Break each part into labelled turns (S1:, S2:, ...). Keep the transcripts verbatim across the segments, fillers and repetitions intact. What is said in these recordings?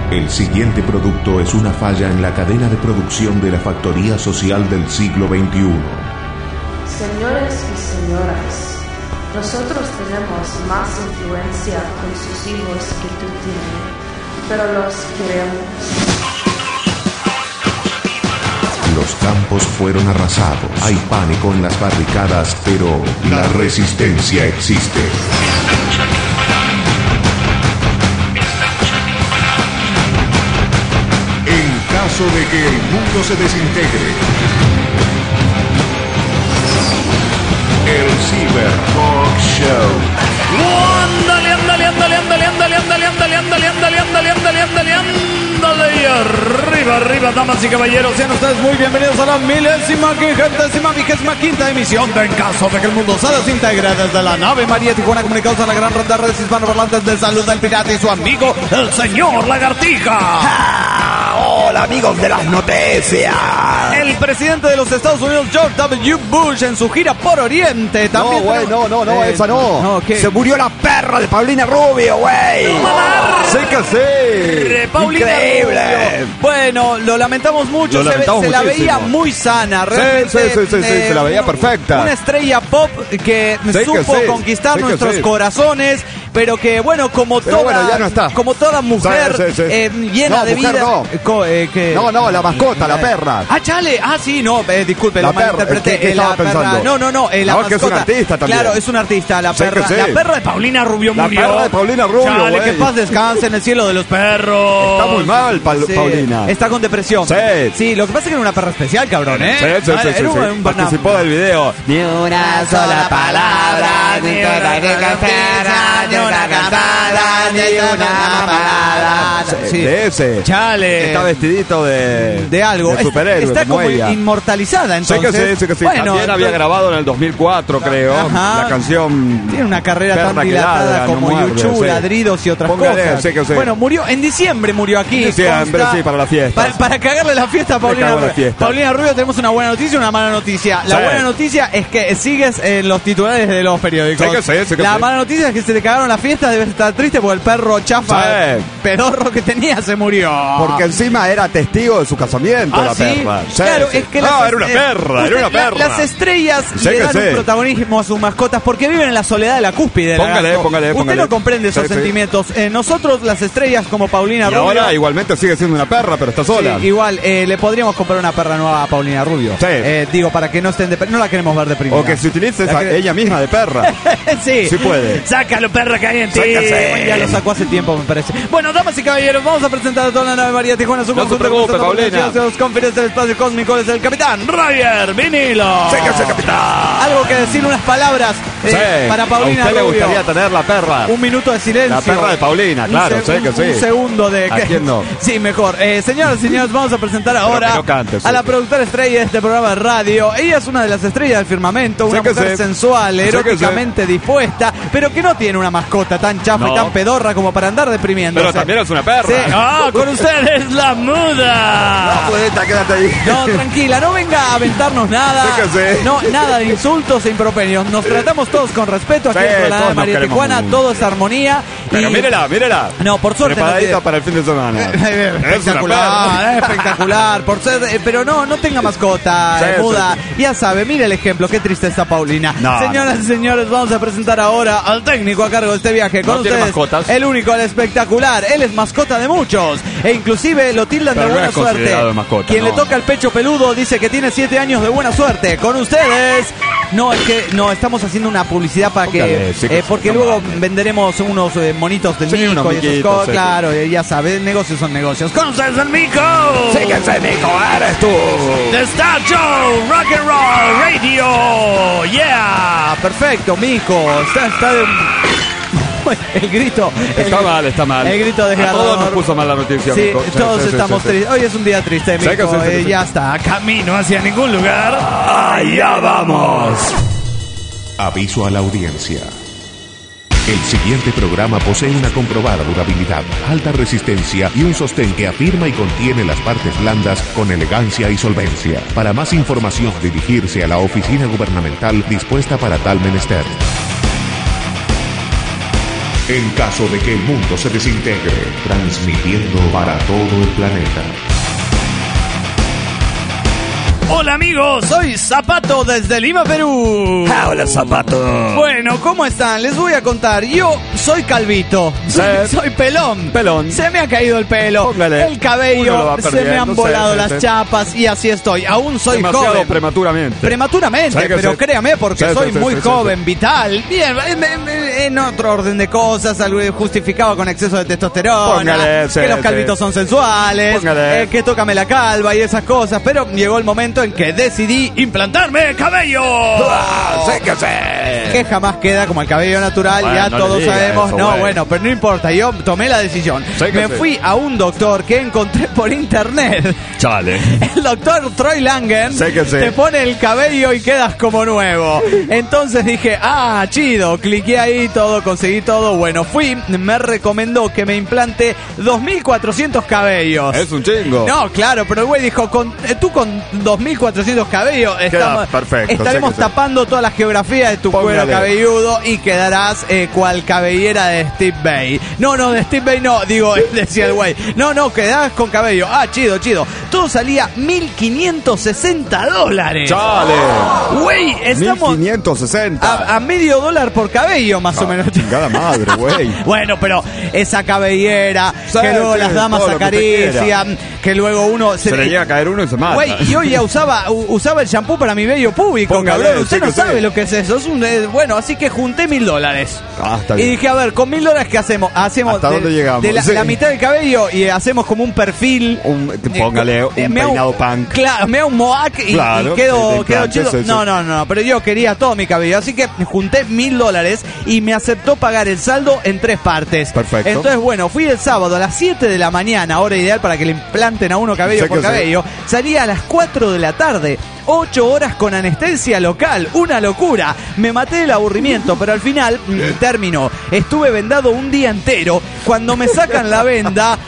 S1: El siguiente producto es una falla en la cadena de producción de la factoría social del siglo veintiuno.
S2: Señores y señoras, nosotros tenemos más influencia con sus hijos que tú tienes, pero los queremos.
S1: Los campos fueron arrasados. Hay pánico en las barricadas, pero la resistencia existe. En caso de que el mundo se desintegre, el Cyber Talk Show.
S3: Ándale, ándale, ándale, ándale, ándale, ándale, ándale, ándale, ándale, ándale, ándale, ándale, ándale, y arriba, arriba, damas y caballeros, sean ustedes muy bienvenidos a la milésima, quincuagésima, vigésima quinta emisión de En Caso de que el Mundo se Desintegre, desde la nave María Tijuana, comunicados a la gran red de redes hispanoparlantes de Salud del Pirata y su amigo, el señor Lagartija.
S4: ¡Ah! Hola, amigos de las noticias.
S3: El presidente de los Estados Unidos, George W. Bush, en su gira por Oriente, también...
S4: No, güey, no, no, no,
S3: eh,
S4: esa no.
S3: no ¿qué?
S4: Se murió la perra de Paulina Rubio, güey. Sí que sí.
S3: Paulina
S4: Increíble.
S3: Rubio. Bueno, lo lamentamos mucho.
S4: Lo
S3: se,
S4: lamentamos
S3: se la
S4: muchísimo.
S3: veía muy sana.
S4: Sí,
S3: Realmente,
S4: sí, sí, sí, sí,
S3: eh,
S4: se la veía
S3: una-
S4: perfecta.
S3: Una estrella pop que
S4: Sí que
S3: supo
S4: sí.
S3: conquistar
S4: Sí que
S3: nuestros
S4: sí.
S3: corazones, pero que, bueno, como
S4: Pero
S3: toda,
S4: bueno, ya no está.
S3: como toda mujer
S4: Sí, sí, sí.
S3: eh, llena
S4: No,
S3: de
S4: mujer
S3: vida.
S4: no.
S3: eh, co- eh, que-
S4: No, no, la mascota, la perra.
S3: Ah, chale, ah, sí, no, eh, disculpe,
S4: La
S3: lo
S4: perra,
S3: malinterpreté.
S4: ¿qué- qué
S3: Eh, la
S4: estaba
S3: perra,
S4: pensando?
S3: no, no, no, eh, la
S4: No, es que es un
S3: mascota.
S4: artista también.
S3: Claro, es un artista, la
S4: Sí que
S3: perra.
S4: sí.
S3: La perra de Paulina Rubio
S4: La
S3: murió.
S4: perra de Paulina Rubio,
S3: Chale,
S4: güey.
S3: que paz descanse en el cielo de los perros.
S4: Está muy mal, Paul-
S3: Sí,
S4: Paulina.
S3: Está con depresión.
S4: Sí.
S3: Sí, lo que pasa es que era una perra especial, cabrón, ¿eh?
S4: Sí, sí,
S3: Ah,
S4: sí,
S3: era
S4: sí,
S3: un-
S4: sí.
S3: un-
S4: Participó
S3: una-
S4: del video.
S3: Ni una sola palabra, ni una cantada, ni una cantada, ni una parada. Sí.
S4: De ese.
S3: Chale.
S4: Está vestidito de...
S3: De algo.
S4: De superhéroe,
S3: Está
S4: como
S3: como
S4: ella.
S3: inmortalizada,
S4: Sí
S3: entonces.
S4: que sí, sí que sí.
S3: Bueno,
S4: También había
S3: entonces-
S4: grabado en el dos mil cuatro, creo,
S3: Ajá.
S4: la canción...
S3: Tiene una carrera
S4: Perra
S3: tan
S4: que
S3: dilatada
S4: ladra, no
S3: como
S4: muerde,
S3: YouTube,
S4: sí.
S3: ladridos y otras
S4: Póngale,
S3: cosas.
S4: sí que sí.
S3: Bueno, murió en diciembre, murió aquí.
S4: En diciembre,
S3: consta.
S4: sí, para la fiesta.
S3: Para, para cagarle la fiesta a Paulina
S4: cago la
S3: Rubio.
S4: fiesta.
S3: Paulina Rubio, tenemos una buena noticia y una mala noticia. La
S4: Sí.
S3: buena noticia es que sigues en los titulares de los periódicos.
S4: Sí que sí, sí que
S3: la
S4: sí.
S3: mala noticia es que se te cagaron la fiesta, debes estar triste porque el perro chafa,
S4: Sí.
S3: pedorro que tenía, se murió.
S4: Porque encima era testigo de su casamiento,
S3: Ah,
S4: la
S3: ¿sí?
S4: perra. Sí,
S3: Claro,
S4: sí.
S3: es que
S4: No,
S3: las,
S4: era una
S3: eh,
S4: perra,
S3: usted-
S4: era una
S3: la-
S4: perra.
S3: las estrellas
S4: Sí
S3: le
S4: que
S3: dan
S4: sí.
S3: un protagonismo a sus mascotas porque viven en la soledad de la cúspide.
S4: Póngale,
S3: lagarto.
S4: póngale,
S3: Usted
S4: póngale.
S3: no comprende esos
S4: Sí, sí.
S3: sentimientos. Eh, nosotros, las estrellas como Paulina
S4: Y
S3: Rubio,
S4: ahora igualmente sigue siendo una perra, pero está sola.
S3: sí, igual eh, le podríamos comprar una perra nueva a Paulina Rubio.
S4: Sí.
S3: Eh, digo, para que no estén de, no la queremos ver deprimida.
S4: O que se utilice
S3: La
S4: esa-
S3: que-
S4: ella misma de perra.
S3: sí.
S4: Sí puede.
S3: Sácalo, perra, que hay en ti.
S4: Sácase.
S3: Ya lo sacó hace tiempo, me parece. Bueno, damas y caballeros, vamos a presentar a toda la nave María Tijuana. Su
S4: No se
S3: conjunto de
S4: preocupe,
S3: conceptos
S4: Paulina.
S3: comerciales, los confines del espacio cósmico es el capitán Roger Vinilo.
S4: Sí que sí, capitán.
S3: Algo que decir, unas palabras eh,
S4: Sí.
S3: para Paulina
S4: A usted le
S3: Rubio.
S4: gustaría tener la perra.
S3: Un minuto de silencio.
S4: La perra de Paulina,
S3: Un
S4: claro,
S3: se-
S4: sé que
S3: un-
S4: sí.
S3: Un segundo de...
S4: ¿A quién no?
S3: Sí, mejor. Eh, señoras y señores, vamos a presentar ahora
S4: que no cante, sí.
S3: a la productora estrella de este programa de radio. Ella es una de las estrellas del firmamento, una
S4: Sí que
S3: mujer
S4: sí.
S3: sensual,
S4: Sí que
S3: eróticamente dispuesta, pero que no tiene una mascota tan chafa y
S4: No.
S3: tan pedorra como para andar deprimiéndose.
S4: Pero también es una perra.
S3: Sí. Ah, con ustedes la muda.
S4: No, Julieta, quédate ahí.
S3: No, tranquila, no venga a aventarnos nada.
S4: Sí que sí.
S3: No, nada de insultos e improperios. Nos tratamos todos con respeto aquí
S4: Sí,
S3: en la
S4: todos
S3: nave
S4: nos
S3: María
S4: queremos
S3: Tijuana,
S4: mucho.
S3: todo es armonía.
S4: Pero
S3: y-
S4: mírela, mírela.
S3: No, por suerte no
S4: Preparadita
S3: tiene-
S4: para el fin de semana.
S3: Espectacular, espectacular. Por ser, eh, pero no, no tenga mascota,
S4: Sí,
S3: eh,
S4: sí,
S3: muda. Ya sabe, mire el ejemplo, qué triste está Paulina.
S4: No,
S3: Señoras
S4: no.
S3: y señores, vamos a presentar ahora al técnico a cargo de este viaje. Con
S4: No tiene
S3: ustedes,
S4: mascotas.
S3: el único, el espectacular. Él es mascota de muchos. E inclusive lo tildan
S4: Pero
S3: de
S4: no
S3: buena
S4: es considerado
S3: suerte.
S4: de mascota,
S3: Quien
S4: no.
S3: le toca el pecho peludo dice que tiene siete años de buena suerte. Con ustedes. No, es que no, estamos haciendo una publicidad para que.
S4: Póngale, sí que
S3: eh, porque
S4: sí,
S3: luego
S4: no,
S3: venderemos unos eh, monitos del
S4: Sí,
S3: Mico
S4: unos
S3: y esas
S4: miquitos,
S3: cosas.
S4: sí.
S3: Claro, eh, ya sabes, negocios son negocios. ¡Con ustedes el Mico!
S4: Sí que sí, Mico, eres tú.
S3: The Star Show, Rock and Roll Radio. Yeah, perfecto, Mico. Está, está de... El grito.
S4: Está
S3: el-
S4: mal, está mal.
S3: El grito
S4: A
S3: desgarrador.
S4: todos nos puso mal la noticia,
S3: Sí,
S4: Mico. Sí,
S3: todos
S4: sí, sí,
S3: estamos
S4: sí, sí.
S3: tristes. Hoy es un día triste,
S4: Sí,
S3: Mico.
S4: que sí, sí,
S3: Eh,
S4: sí.
S3: ya está. Camino hacia ningún lugar.
S4: Allá vamos.
S1: Aviso a la audiencia. El siguiente programa posee una comprobada durabilidad, alta resistencia y un sostén que afirma y contiene las partes blandas con elegancia y solvencia. Para más información, dirigirse a la oficina gubernamental dispuesta para tal menester. en caso de que el mundo se desintegre, transmitiendo para todo el planeta.
S3: Hola amigos, soy Zapato desde Lima, Perú.
S4: Ah, hola, Zapato.
S3: Bueno, ¿cómo están? Les voy a contar. Yo soy calvito, soy,
S4: Sí.
S3: soy pelón.
S4: Pelón.
S3: Se me ha caído el pelo,
S4: Póngale.
S3: el
S4: Uno lo
S3: cabello,
S4: va
S3: se me
S4: perdiendo,
S3: han
S4: sí,
S3: volado
S4: sí,
S3: las
S4: sí.
S3: chapas y así estoy. Aún soy
S4: Demasiado
S3: joven.
S4: prematuramente.
S3: Prematuramente,
S4: Sí que
S3: pero
S4: sí.
S3: créame porque
S4: Sí,
S3: soy
S4: sí, sí,
S3: muy
S4: sí, sí,
S3: joven,
S4: sí.
S3: vital. Bien, en, en- en otro orden de cosas, algo justificado con exceso de testosterona,
S4: Póngale, sí,
S3: que los
S4: sí.
S3: calvitos son sensuales,
S4: Póngale.
S3: eh, que tócame la calva y esas cosas, pero llegó el momento en que decidí implantarme cabello.
S4: Ah, sí que sí.
S3: Que jamás queda como el cabello natural,
S4: Bueno,
S3: ya
S4: no le
S3: todos
S4: diga
S3: sabemos.
S4: eso,
S3: no,
S4: güey.
S3: bueno, pero no importa, yo tomé la decisión.
S4: Sí que
S3: Me
S4: sí.
S3: fui a un doctor que encontré por internet.
S4: Chale.
S3: El doctor Troy Langen
S4: Sí que sí.
S3: te pone el cabello y quedas como nuevo. Entonces dije, ah, chido, cliqué ahí, todo, conseguí todo. Bueno, fui, me recomendó que me implante dos mil cuatrocientos cabellos.
S4: Es un chingo.
S3: No, claro, pero el güey dijo, con, eh, tú con dos mil cuatrocientos cabellos estamos,
S4: perfecto,
S3: estaremos
S4: sí que sí.
S3: tapando toda la geografía de tu
S4: Póngale.
S3: cuero cabelludo y quedarás eh, cual cabellera de Steve Bay. No, no, de Steve Bay no, digo, decía el güey. No, no, quedás con cabello. Ah, chido, chido. Todo salía mil quinientos sesenta dólares.
S4: Chale.
S3: Güey, estamos
S4: mil quinientos sesenta.
S3: a, a medio dólar por cabello, más o menos.
S4: Chingada madre, güey.
S3: Bueno, pero esa cabellera,
S4: Sí,
S3: que luego
S4: sí,
S3: las damas
S4: todo lo que usted
S3: acarician, que luego uno
S4: Se le llega a caer uno y se mata.
S3: Güey, yo ya usaba u- usaba el shampoo para mi vello público,
S4: Póngale,
S3: cabrón. Usted
S4: sí
S3: no
S4: que
S3: sabe
S4: sí.
S3: lo que es eso. Es un, eh, bueno, así que junté mil dólares.
S4: Ah, está
S3: Y
S4: bien.
S3: dije, a ver, con mil dólares, ¿qué hacemos? Hacemos
S4: ¿Hasta
S3: de,
S4: dónde llegamos?
S3: de la,
S4: Sí.
S3: la mitad del cabello y hacemos como un perfil.
S4: Un- póngale un
S3: me hago-
S4: peinado punk.
S3: Claro, me hago un mohawk y,
S4: Claro,
S3: y
S4: sí,
S3: quedo,
S4: te
S3: quedo
S4: implantes,
S3: chido.
S4: sí, sí.
S3: No, no, no, pero yo quería todo mi cabello. Así que junté mil dólares y me aceptó pagar el saldo en tres partes.
S4: Perfecto.
S3: Entonces, bueno, fui el sábado a las siete de la mañana, hora ideal para que le implanten a uno cabello
S4: Sí
S3: por
S4: que sí.
S3: cabello. Salí a las cuatro de la tarde. Ocho horas con anestesia local, una locura. Me maté del aburrimiento, pero al final mm, terminó. Estuve vendado un día entero. Cuando me sacan la venda,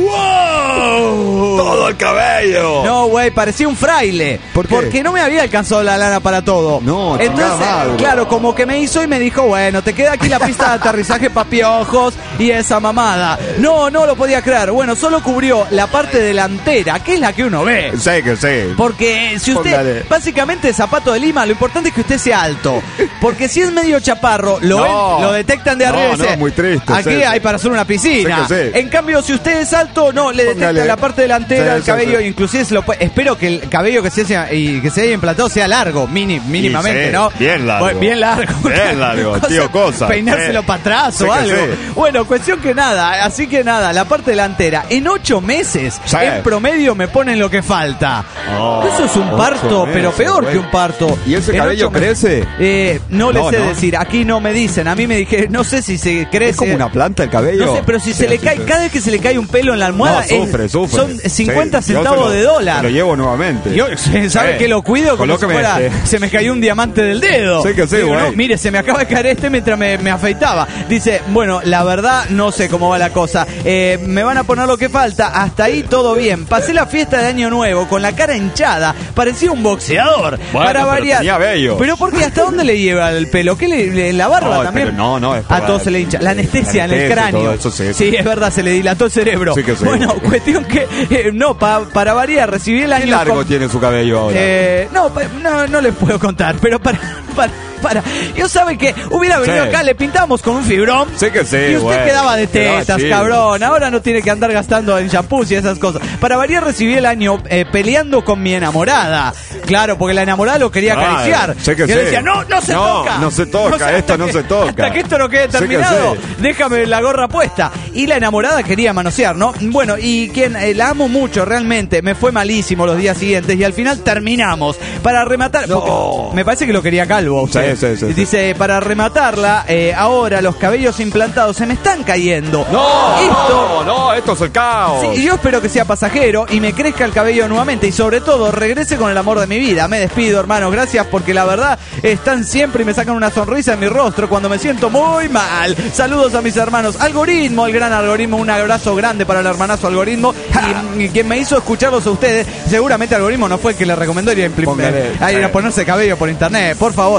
S3: ¡wow!
S4: Todo el cabello.
S3: No, güey, parecía un fraile.
S4: ¿Por qué?
S3: Porque no me había alcanzado la lana para todo.
S4: No, chingada
S3: entonces,
S4: madre.
S3: claro, como que me hizo y me dijo, bueno, te queda aquí la pista de aterrizaje pa' piojos y esa mamada. No, no lo podía creer. Bueno, solo cubrió la parte delantera, que es la que uno ve.
S4: Sí que sí.
S3: Porque si usted,
S4: Póngale.
S3: básicamente Zapato de Lima, lo importante es que usted sea alto. Porque si es medio chaparro, lo
S4: No.
S3: ven, lo detectan de
S4: No,
S3: arriba y
S4: no,
S3: dicen,
S4: muy triste,
S3: aquí
S4: sí,
S3: hay
S4: sí.
S3: para hacer una piscina.
S4: Sí que sí.
S3: En cambio, si usted es alto, no, le detectan
S4: Póngale.
S3: la parte delantera
S4: Sí,
S3: del
S4: sí,
S3: cabello,
S4: sí.
S3: inclusive se lo puede- espero que el cabello que se haya, y que se haya implantado sea largo, mini, mínimamente,
S4: sí,
S3: ¿no?
S4: bien largo.
S3: Bueno, bien largo.
S4: Bien largo, tío, cosa.
S3: Peinárselo
S4: Sí.
S3: para atrás
S4: Sí
S3: o
S4: que
S3: algo.
S4: sí.
S3: Bueno, cuestión que nada, así que nada, la parte delantera, en ocho meses,
S4: Sí.
S3: en promedio me ponen lo que falta.
S4: Oh,
S3: Eso es un
S4: ocho
S3: parto, pero
S4: meses,
S3: peor
S4: güey.
S3: que un parto.
S4: ¿Y ese
S3: En
S4: cabello
S3: ocho meses-
S4: crece?
S3: Eh, no le
S4: No,
S3: sé
S4: no.
S3: decir, aquí no me dicen, a mí me dije, no sé si se crece.
S4: Es como una planta el cabello.
S3: No sé, pero si se
S4: Sí,
S3: le
S4: sí,
S3: cae,
S4: sí.
S3: cada vez que se le cae un pelo en la almohada,
S4: No, sufre,
S3: es-
S4: sufre.
S3: son cincuenta
S4: Sí, yo se
S3: centavos
S4: lo-
S3: de dólar.
S4: se Lo llevo nuevamente.
S3: Yo, ¿sabe
S4: Sí.
S3: que lo cuido? Como si
S4: Colóqueme
S3: fuera,
S4: este.
S3: se me cayó un diamante del dedo.
S4: Sí que sí,
S3: Digo,
S4: güey.
S3: no, mire, se me acaba de caer este mientras me, me afeitaba. Dice, bueno, la verdad no sé cómo va la cosa. Eh, me van a poner lo que falta. Hasta ahí todo bien. Pasé la fiesta de Año Nuevo con la cara hinchada. Parecía un boxeador.
S4: Bueno,
S3: para
S4: pero
S3: variar.
S4: tenía vello.
S3: Pero ¿por qué? ¿Hasta dónde le lleva el pelo? ¿Qué le, le- la barba
S4: No,
S3: también?
S4: pero no, no, es
S3: A
S4: para-
S3: todos se le hincha. La anestesia
S4: la
S3: en el
S4: anestesia,
S3: cráneo.
S4: todo eso, sí,
S3: sí,
S4: sí.
S3: es verdad, se le dilató el cerebro.
S4: Sí que sí.
S3: Bueno, cuestión que. eh, no, pa- para variar, recibí el
S4: ¿Qué
S3: año.
S4: largo
S3: con-
S4: tiene su cabello ahora?
S3: eh, no, pa- no, no les puedo contar, pero para, para, para. Yo sabe que hubiera venido
S4: Sí.
S3: acá, le pintamos con un fibrón.
S4: Sí que sí,
S3: Y usted
S4: güey.
S3: quedaba de
S4: Quedaba
S3: tetas,
S4: chido.
S3: cabrón. Ahora no tiene que andar gastando en shampoos y esas cosas. Para variar, recibí el año eh, peleando con mi enamorada. Claro, porque la enamorada lo quería
S4: Claro,
S3: acariciar.
S4: sí que
S3: Yo
S4: sí.
S3: le decía, no, no se
S4: No,
S3: toca.
S4: no se toca, esto no
S3: que-
S4: se toca.
S3: Hasta que esto no quede
S4: Sí que
S3: terminado,
S4: sí.
S3: déjame la gorra puesta. Y la enamorada quería manosear, ¿no? Bueno, y quien eh, la amo mucho, realmente. Me fue malísimo los días siguientes y al final terminamos. Para rematar,
S4: No.
S3: porque me parece que lo quería calvo. a usted.
S4: Sí, sí, sí, sí.
S3: Dice, para rematarla, eh, ahora los cabellos implantados se me están cayendo.
S4: No,
S3: Esto...
S4: no, no, esto es el caos.
S3: Sí, y yo espero que sea pasajero y me crezca el cabello nuevamente y sobre todo regrese con el amor de mi vida. Me despido, hermanos, gracias porque la verdad están siempre y me sacan una sonrisa en mi rostro cuando me siento muy mal. Saludos a mis hermanos. Algoritmo, el gran Algoritmo, un abrazo grande para el hermanazo Algoritmo y, y quien me hizo escucharlos a ustedes, seguramente Algoritmo no fue el que le recomendó ir a, implim-
S4: Póngale,
S3: a, ir a
S4: sí.
S3: ponerse cabello por internet, por favor. Usted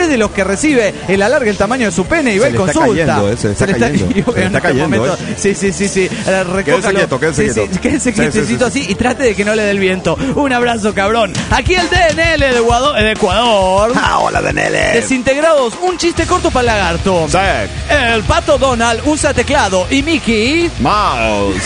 S3: es de los que recibe el alargue el tamaño de su pene y va y consulta.
S4: Cayendo, eh, se está
S3: se le
S4: cayendo.
S3: está,
S4: Se le está cayendo,
S3: momento,
S4: eh.
S3: Sí, sí, sí, sí. Eh,
S4: Quédese quieto, quédese
S3: sí,
S4: quieto.
S3: Sí, quédese
S4: Sí,
S3: quietecito
S4: sí, sí,
S3: así y trate de que no le dé el viento. Un abrazo, cabrón. Aquí el D N L de Ecuador. De Ecuador.
S4: Ah, hola, D N L.
S3: Desintegrados, un chiste corto para el lagarto.
S4: Sí.
S3: El pato Donald usa teclado y Mickey...
S4: Mouse.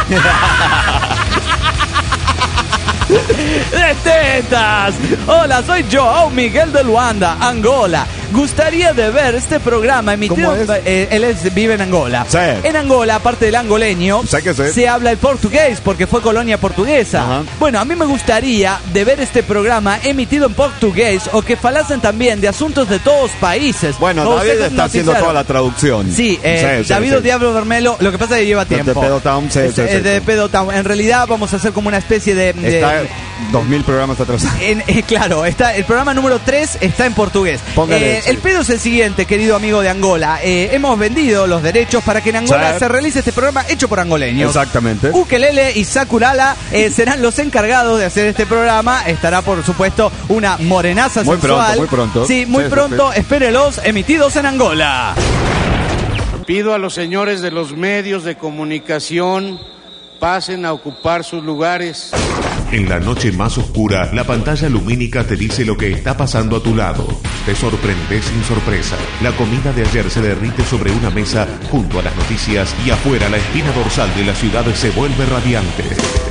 S3: ¡De tetas! Hola, soy Joao Miguel de Luanda, Angola. Gustaría de ver este programa emitido...
S4: ¿Cómo es?
S3: Eh, él es, vive en Angola.
S4: Sí.
S3: En Angola, aparte del angoleño,
S4: Sé que sé.
S3: se habla el portugués porque fue colonia portuguesa.
S4: Ajá.
S3: Bueno, a mí me gustaría de ver este programa emitido en portugués o que falasen también de asuntos de todos países.
S4: Bueno,
S3: O
S4: David
S3: sea,
S4: está haciendo
S3: noticiero.
S4: toda la traducción.
S3: Sí, eh,
S4: Sí, sí,
S3: David
S4: sí.
S3: Diablo Vermelo, lo que pasa es que lleva
S4: Desde
S3: tiempo.
S4: Pedo Town, sí,
S3: Es-
S4: sí,
S3: es
S4: sí,
S3: de
S4: sí.
S3: Pedo Town. En realidad vamos a hacer como una especie de... de-
S4: Está dos mil programas atrasados.
S3: en- eh, claro, está el programa número tres está en portugués.
S4: Póngale,
S3: Eh,
S4: sí.
S3: El pedo es el siguiente, querido amigo de Angola. Eh, hemos vendido los derechos para que en Angola
S4: Sí.
S3: se realice este programa hecho por angoleños.
S4: Exactamente.
S3: Ukelele y Sakurala eh, serán los encargados de hacer este programa. Estará, por supuesto, una morenaza
S4: Muy
S3: sensual.
S4: pronto, muy pronto.
S3: Sí, muy
S4: Sí, sí,
S3: pronto. Espérelos, emitidos en Angola.
S5: Pido a los señores de los medios de comunicación pasen a ocupar sus lugares.
S1: En la noche más oscura, la pantalla lumínica te dice lo que está pasando a tu lado. Te sorprendes sin sorpresa. La comida de ayer se derrite sobre una mesa junto a las noticias y afuera la espina dorsal de la ciudad se vuelve radiante.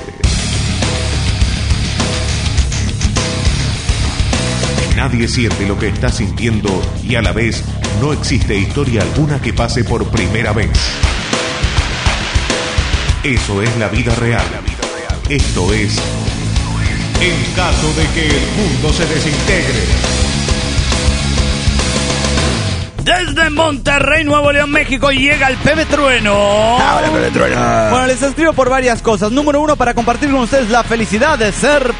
S1: Nadie siente lo que está sintiendo y a la vez no existe historia alguna que pase por primera vez. Eso es la vida real. Esto es en caso de que el mundo se desintegre.
S3: Desde Monterrey, Nuevo León, México, llega el Pepe Trueno.
S4: Ahora, Pepe Trueno.
S3: Bueno, les escribo por varias cosas. Número uno, para compartir con ustedes la felicidad de ser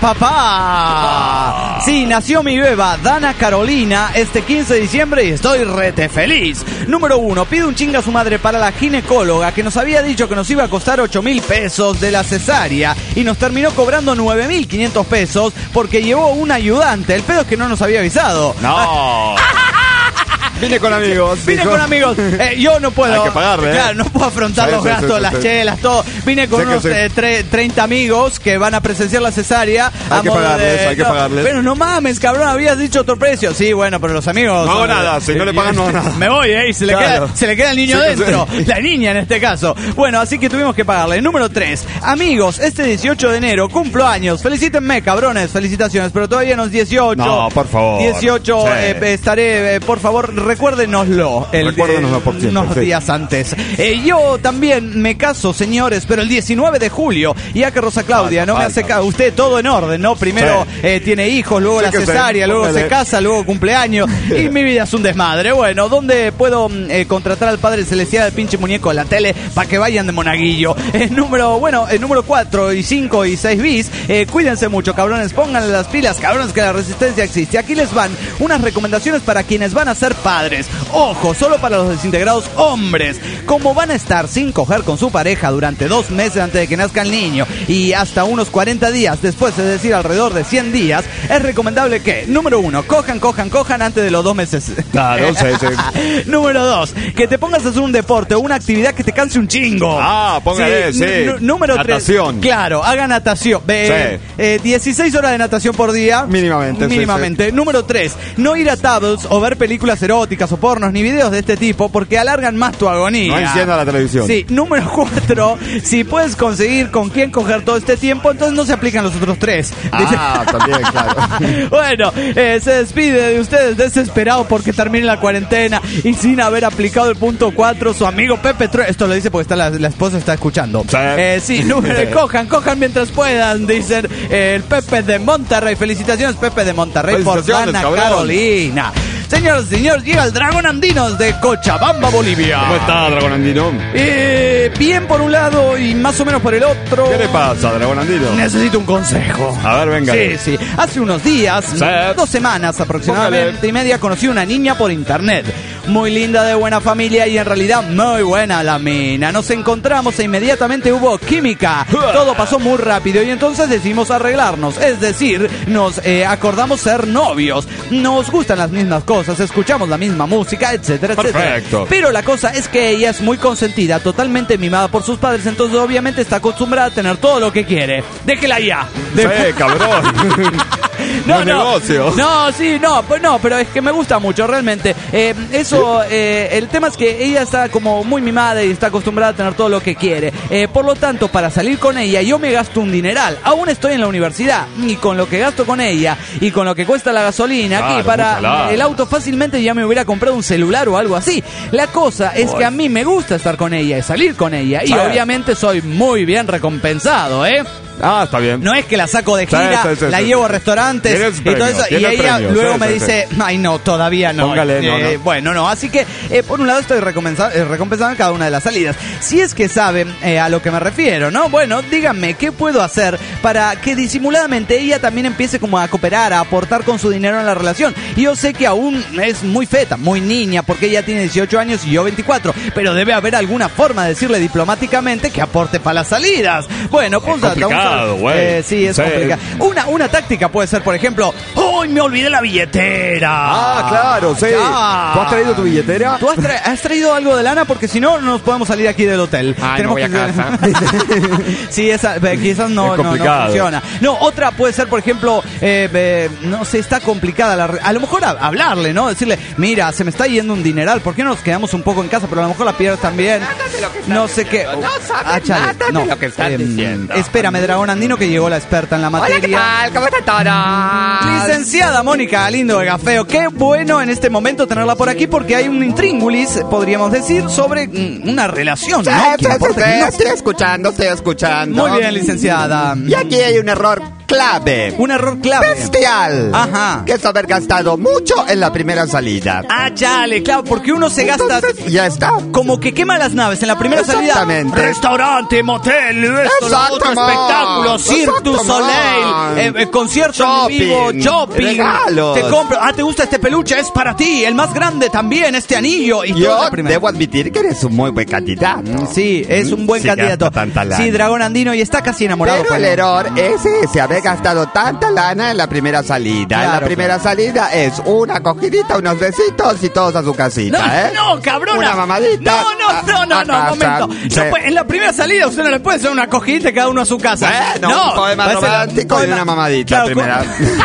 S3: papá. Sí, nació mi beba, Dana Carolina, este quince de diciembre y estoy rete feliz. Número uno, pide un chinga a su madre para la ginecóloga que nos había dicho que nos iba a costar ocho mil pesos de la cesárea y nos terminó cobrando nueve mil quinientos pesos porque llevó un ayudante. El pedo es que no nos había avisado.
S4: No. Vine con amigos.
S3: Vine
S4: dijo.
S3: con amigos. Eh, yo no puedo.
S4: Hay que pagarle, ¿eh?
S3: Claro, no puedo afrontar
S4: Sí,
S3: los
S4: sí,
S3: gastos,
S4: sí,
S3: las
S4: sí.
S3: chelas, todo. Vine con
S4: Sé que
S3: unos
S4: sí.
S3: eh, tre- treinta amigos que van a presenciar la cesárea.
S4: Hay
S3: a
S4: que
S3: modo
S4: pagarles,
S3: de-
S4: hay que
S3: no,
S4: pagarles.
S3: Pero no mames, cabrón, habías dicho otro precio. Sí, bueno, pero los amigos.
S4: No hago
S3: son-
S4: nada, si no le pagan, no hago nada.
S3: Me voy, ¿eh? Y se le,
S4: Claro.
S3: queda, se le queda el niño
S4: Sí, que
S3: dentro.
S4: sí.
S3: La niña en este caso. Bueno, así que tuvimos que pagarle. Número tres. Amigos, este dieciocho de enero cumplo años. Felicítenme, cabrones. Felicitaciones, pero todavía no es dieciocho.
S4: No, por favor.
S3: dieciocho,
S4: Sí.
S3: eh, estaré, eh, por favor, recuérdenoslo. El,
S4: Recuérdenoslo por siempre,
S3: unos
S4: sí.
S3: días antes. Eh, yo también me caso, señores, pero el diecinueve de julio. Ya que Rosa Claudia
S4: Falta,
S3: no me
S4: falta.
S3: hace caso. Usted todo en orden, ¿no? Primero
S4: Sí.
S3: eh, tiene hijos, luego
S4: Sí
S3: la
S4: que sí,
S3: cesárea, luego
S4: póngale.
S3: se casa, luego cumpleaños. Y mi vida es un desmadre. Bueno, ¿dónde puedo mm, eh, contratar al Padre Celestial, al pinche muñeco de la tele, para que vayan de monaguillo? El número, bueno, el número cuatro y cinco y seis bis. Eh, cuídense mucho, cabrones. Pónganle las pilas, cabrones, que la resistencia existe. Aquí les van unas recomendaciones para quienes van a ser padres. Ojo, solo para los desintegrados hombres. Como van a estar sin coger con su pareja durante dos meses antes de que nazca el niño y hasta unos cuarenta días después, es decir, alrededor de cien días, es recomendable que, número uno, cojan, cojan, cojan antes de los dos meses.
S4: Claro, sí, sí.
S3: Número dos, que te pongas a hacer un deporte o una actividad que te canse un chingo.
S4: Ah, póngale, sí.
S3: N- n- número tres.
S4: Natación.
S3: Claro, haga natación. Ve,
S4: Sí.
S3: eh, dieciséis horas de natación por día.
S4: Mínimamente, sí,
S3: Mínimamente. Número tres, no ir a tablets o ver películas eróticas o pornos ni videos de este tipo porque alargan más tu agonía.
S4: No encienda la televisión.
S3: Sí. Número cuatro, si puedes conseguir con quién coger todo este tiempo, entonces no se aplican los otros tres.
S4: Ah, también, claro.
S3: Bueno, eh, se despide de ustedes desesperado porque termine la cuarentena y sin haber aplicado el punto cuatro, su amigo Pepe Trueno. Esto lo dice porque está la, la esposa está escuchando.
S4: Sí.
S3: Eh, sí, número, cojan, cojan mientras puedan, dicen eh, el Pepe de Monterrey. Felicitaciones, Pepe de Monterrey, por
S4: Felicitaciones,
S3: Dana
S4: cabrón.
S3: Carolina. Señores, señores, llega el Dragón Andinos de Cochabamba, Bolivia.
S4: ¿Cómo está, Dragón Andino?
S3: Eh, bien por un lado y más o menos por el otro.
S4: ¿Qué le pasa, Dragón Andino?
S3: Necesito un consejo.
S4: A ver, venga.
S3: Sí, sí. Hace unos días,
S4: Sí.
S3: dos semanas aproximadamente
S4: Póngale.
S3: y media, conocí una niña por internet. muy linda, de buena familia y en realidad muy buena la mina. Nos encontramos e inmediatamente hubo química. Todo pasó muy rápido y entonces decidimos arreglarnos. Es decir, nos eh, acordamos ser novios. Nos gustan las mismas cosas, escuchamos la misma música, etcétera, etcétera.
S4: Perfecto.
S3: Pero la cosa es que ella es muy consentida, totalmente mimada por sus padres, entonces obviamente está acostumbrada a tener todo lo que quiere. Déjela ya. De...
S4: Sí, cabrón.
S3: No,
S4: no,
S3: no,
S4: negocio.
S3: no, sí, no, pues no, pero es que me gusta mucho realmente. Eh, eso, eh, el tema es que ella está como muy mimada y está acostumbrada a tener todo lo que quiere. Eh, por lo tanto, para salir con ella, yo me gasto un dineral. Aún estoy en la universidad y con lo que gasto con ella y con lo que cuesta la gasolina,
S4: Claro,
S3: aquí para
S4: mucha
S3: el auto fácilmente ya me hubiera comprado un celular o algo así. La cosa es que a mí me gusta estar con ella y salir con ella y
S4: Sí.
S3: obviamente soy muy bien recompensado, ¿eh?
S4: Ah, está bien.
S3: No es que la saco de gira,
S4: Sí, sí, sí,
S3: la
S4: sí,
S3: llevo
S4: sí.
S3: a restaurantes
S4: Tienes
S3: y todo
S4: premio,
S3: eso. Y
S4: tienes
S3: ella
S4: premio,
S3: luego
S4: sí,
S3: me
S4: sí,
S3: dice, ay no, todavía no.
S4: Póngale, no,
S3: Eh,
S4: no.
S3: Bueno, no. Así que, eh, por un lado estoy recompensa- eh, recompensando cada una de las salidas. Si es que saben eh, a lo que me refiero, ¿no? Bueno, díganme, ¿qué puedo hacer para que disimuladamente ella también empiece como a cooperar, a aportar con su dinero en la relación? Y yo sé que aún es muy feta, muy niña, porque ella tiene dieciocho años y yo veinticuatro. Pero debe haber alguna forma de decirle diplomáticamente que aporte para las salidas. Bueno, pues...
S4: Es complicado, güey.
S3: Eh, sí, es
S4: Sí.
S3: complicado. Una, una táctica puede ser, por ejemplo, ¡uy, me olvidé la billetera!
S4: Ah, claro, sí.
S3: Ya.
S4: ¿Tú has traído tu billetera?
S3: ¿Tú has, tra- has traído algo de lana? Porque si no, no nos podemos salir aquí del hotel.
S4: Ay, no voy a casa.
S3: Sí, esa, eh, quizás no,
S4: Es
S3: no, no
S4: complicado.
S3: funciona. No, otra puede ser, por ejemplo, eh, eh, no sé, está complicada. La re- a lo mejor a- hablarle, ¿no? Decirle, mira, se me está yendo un dineral, ¿por qué no nos quedamos un poco en casa? Pero a lo mejor la pierdes también. No sé qué.
S4: No sabes
S3: Ah, chale,
S4: nada de
S3: no.
S4: lo que estás
S3: Em,
S4: diciendo.
S3: Espérame, Dragón Andino, que llegó la experta en la materia.
S4: Hola, ¿qué tal? ¿Cómo está todo?
S3: Licenciada Mónica Galindo de Gafeo, qué bueno en este momento tenerla por aquí porque hay un intríngulis, podríamos decir, sobre mm, una relación,
S6: Sí,
S3: ¿no?
S6: sí,
S3: Que
S6: sí,
S3: importa
S6: sí,
S3: que no-
S6: estoy escuchando, estoy escuchando.
S3: Muy bien, licenciada.
S6: Y aquí hay un error clave.
S3: Un error clave.
S6: Bestial.
S3: Ajá.
S6: Que es haber gastado mucho en la primera salida.
S3: Ah, chale, claro, porque uno se gasta
S6: Entonces, ya está.
S3: como que quema las naves en la primera salida.
S6: Exactamente.
S3: Restaurante, motel, esto, lo otro,
S6: Exactamente.
S3: espectáculo, Cirque du
S6: Exactamente.
S3: Soleil, eh, eh, concierto
S6: Shopping,
S3: en vivo, shopping.
S6: regalos.
S3: Te compro. Ah, ¿te gusta este peluche? Es para ti. El más grande también, este anillo. Y todo en
S6: Yo
S3: la primera.
S6: debo admitir que eres un muy buen candidato.
S3: Sí, es un buen
S6: Sí,
S3: candidato.
S6: gasta tanta lana.
S3: Sí, Dragón Andino, y está casi enamorado.
S6: Pero
S3: pues,
S6: el
S3: ¿no?
S6: error es ese, haber gastado tanta lana en la primera salida. en la
S3: Claro,
S6: primera salida es una cogidita, unos besitos y todos a su casita,
S3: No,
S6: ¿eh?
S3: no, cabrona.
S6: Una mamadita.
S3: No, no, no, no,
S6: a- a
S3: no,
S6: casa.
S3: momento.
S6: Sí.
S3: No puede- en la primera salida usted no le puede hacer una cogidita cada uno a su casa.
S6: Bueno,
S3: no,
S6: un poema
S3: va a ser-
S6: romántico y
S3: poema-
S6: una mamadita primera.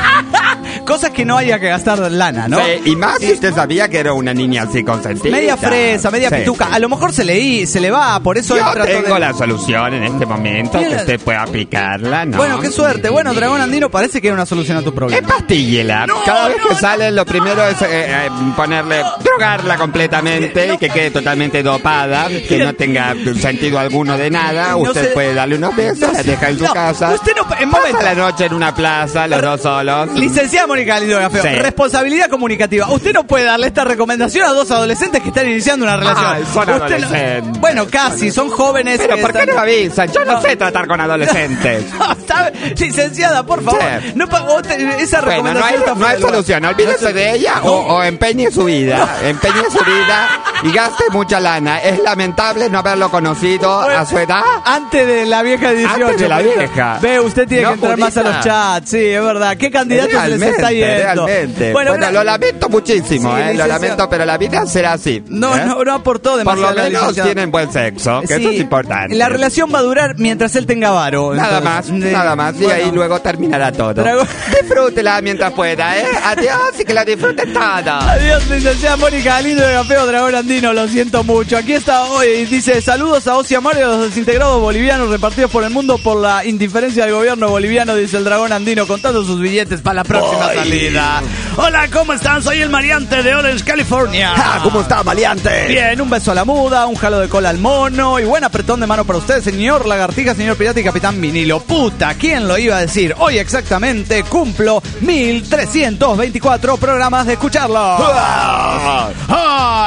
S3: co- Cosas que no haya que gastar lana, ¿no?
S6: Sí, y más si usted sabía que era una niña así consentida.
S3: Media fresa, media
S6: Sí,
S3: pituca.
S6: sí.
S3: A lo mejor se le, se le va, por eso él
S6: Yo
S3: trató
S6: tengo
S3: de...
S6: la solución en este momento,
S3: Mira.
S6: que usted puede aplicarla, ¿no?
S3: Bueno, qué suerte. Bueno, Dragón Andino, parece que hay una solución a tu problema.
S6: Empastíllela.
S3: No,
S6: Cada vez
S3: no,
S6: que
S3: no.
S6: sale, lo primero es eh, eh, ponerle, drogarla completamente y que quede totalmente dopada, que no tenga sentido alguno de nada.
S3: No
S6: Usted
S3: sé-
S6: puede darle unos besos, la deja en su
S3: no,
S6: casa.
S3: usted no- en
S6: pasa
S3: momento.
S6: la noche en una plaza, los dos solos.
S3: Licenciada Mónica Galindo Gafeo,
S6: Sí.
S3: responsabilidad comunicativa. Usted no puede darle esta recomendación a dos adolescentes que están iniciando una relación.
S6: Ay, son
S3: Usted no-
S6: adolescentes.
S3: Bueno, casi, son jóvenes.
S6: Pero
S3: que
S6: ¿por qué
S3: están-
S6: no me avisan? Yo no,
S3: No.
S6: sé tratar con adolescentes.
S3: No, ¿sabe? Licenciada, por favor.
S6: Sí.
S3: No, pa- o te- esa
S6: Bueno, no
S3: recomendación
S6: hay,
S3: está
S6: no
S3: fuera
S6: hay
S3: de lugar.
S6: solución. Olvídese de ella o, o empeñe su vida. Empeñe su vida y gaste mucha lana. Es lamentable no haberlo conocido a su edad.
S3: Antes de la vieja de dieciocho.
S6: Antes de la
S3: pero-
S6: vieja.
S3: Ve, usted tiene
S6: No
S3: que entrar más a
S6: pudiste.
S3: los chats. Sí, es verdad. ¿Qué candidato se les está yendo?
S6: realmente. Bueno,
S3: una-
S6: lo lamento muchísimo,
S3: Sí,
S6: eh, lo
S3: licenciado.
S6: lamento, pero la vida será así.
S3: No,
S6: ¿eh?
S3: no, no aportó
S6: Por
S3: demasiado.
S6: lo menos
S3: licenciado.
S6: tienen buen sexo, que
S3: Sí,
S6: eso es importante.
S3: La relación va a durar mientras él tenga varo.
S6: Nada
S3: entonces,
S6: más,
S3: de-
S6: nada más. Y
S3: bueno.
S6: ahí luego terminará todo.
S3: Drago-
S6: Disfrútela mientras pueda, ¿eh? Adiós y que la disfruten toda.
S3: Adiós, licenciada Mónica Galindo de Gafeo, Dragón Andino, lo siento mucho. Aquí está hoy, dice, saludos a Osi Amar y a los desintegrados bolivianos repartidos por el mundo por la indiferencia del gobierno boliviano, dice el Dragón Andino, contando sus billetes para la próxima
S6: Ay.
S3: salida. Hola, ¿cómo están? Soy el Mariante de Orange, California.
S6: Ah, ¿cómo está, maleante?
S3: Bien, un beso a la muda, un jalo de cola al mono y buen apretón de mano para usted, señor Lagartija, señor Pirata y Capitán Vinilo. Puta, ¿quién lo iba a decir? Hoy exactamente cumplo mil trescientos veinticuatro programas de escucharlo. Ah, y si me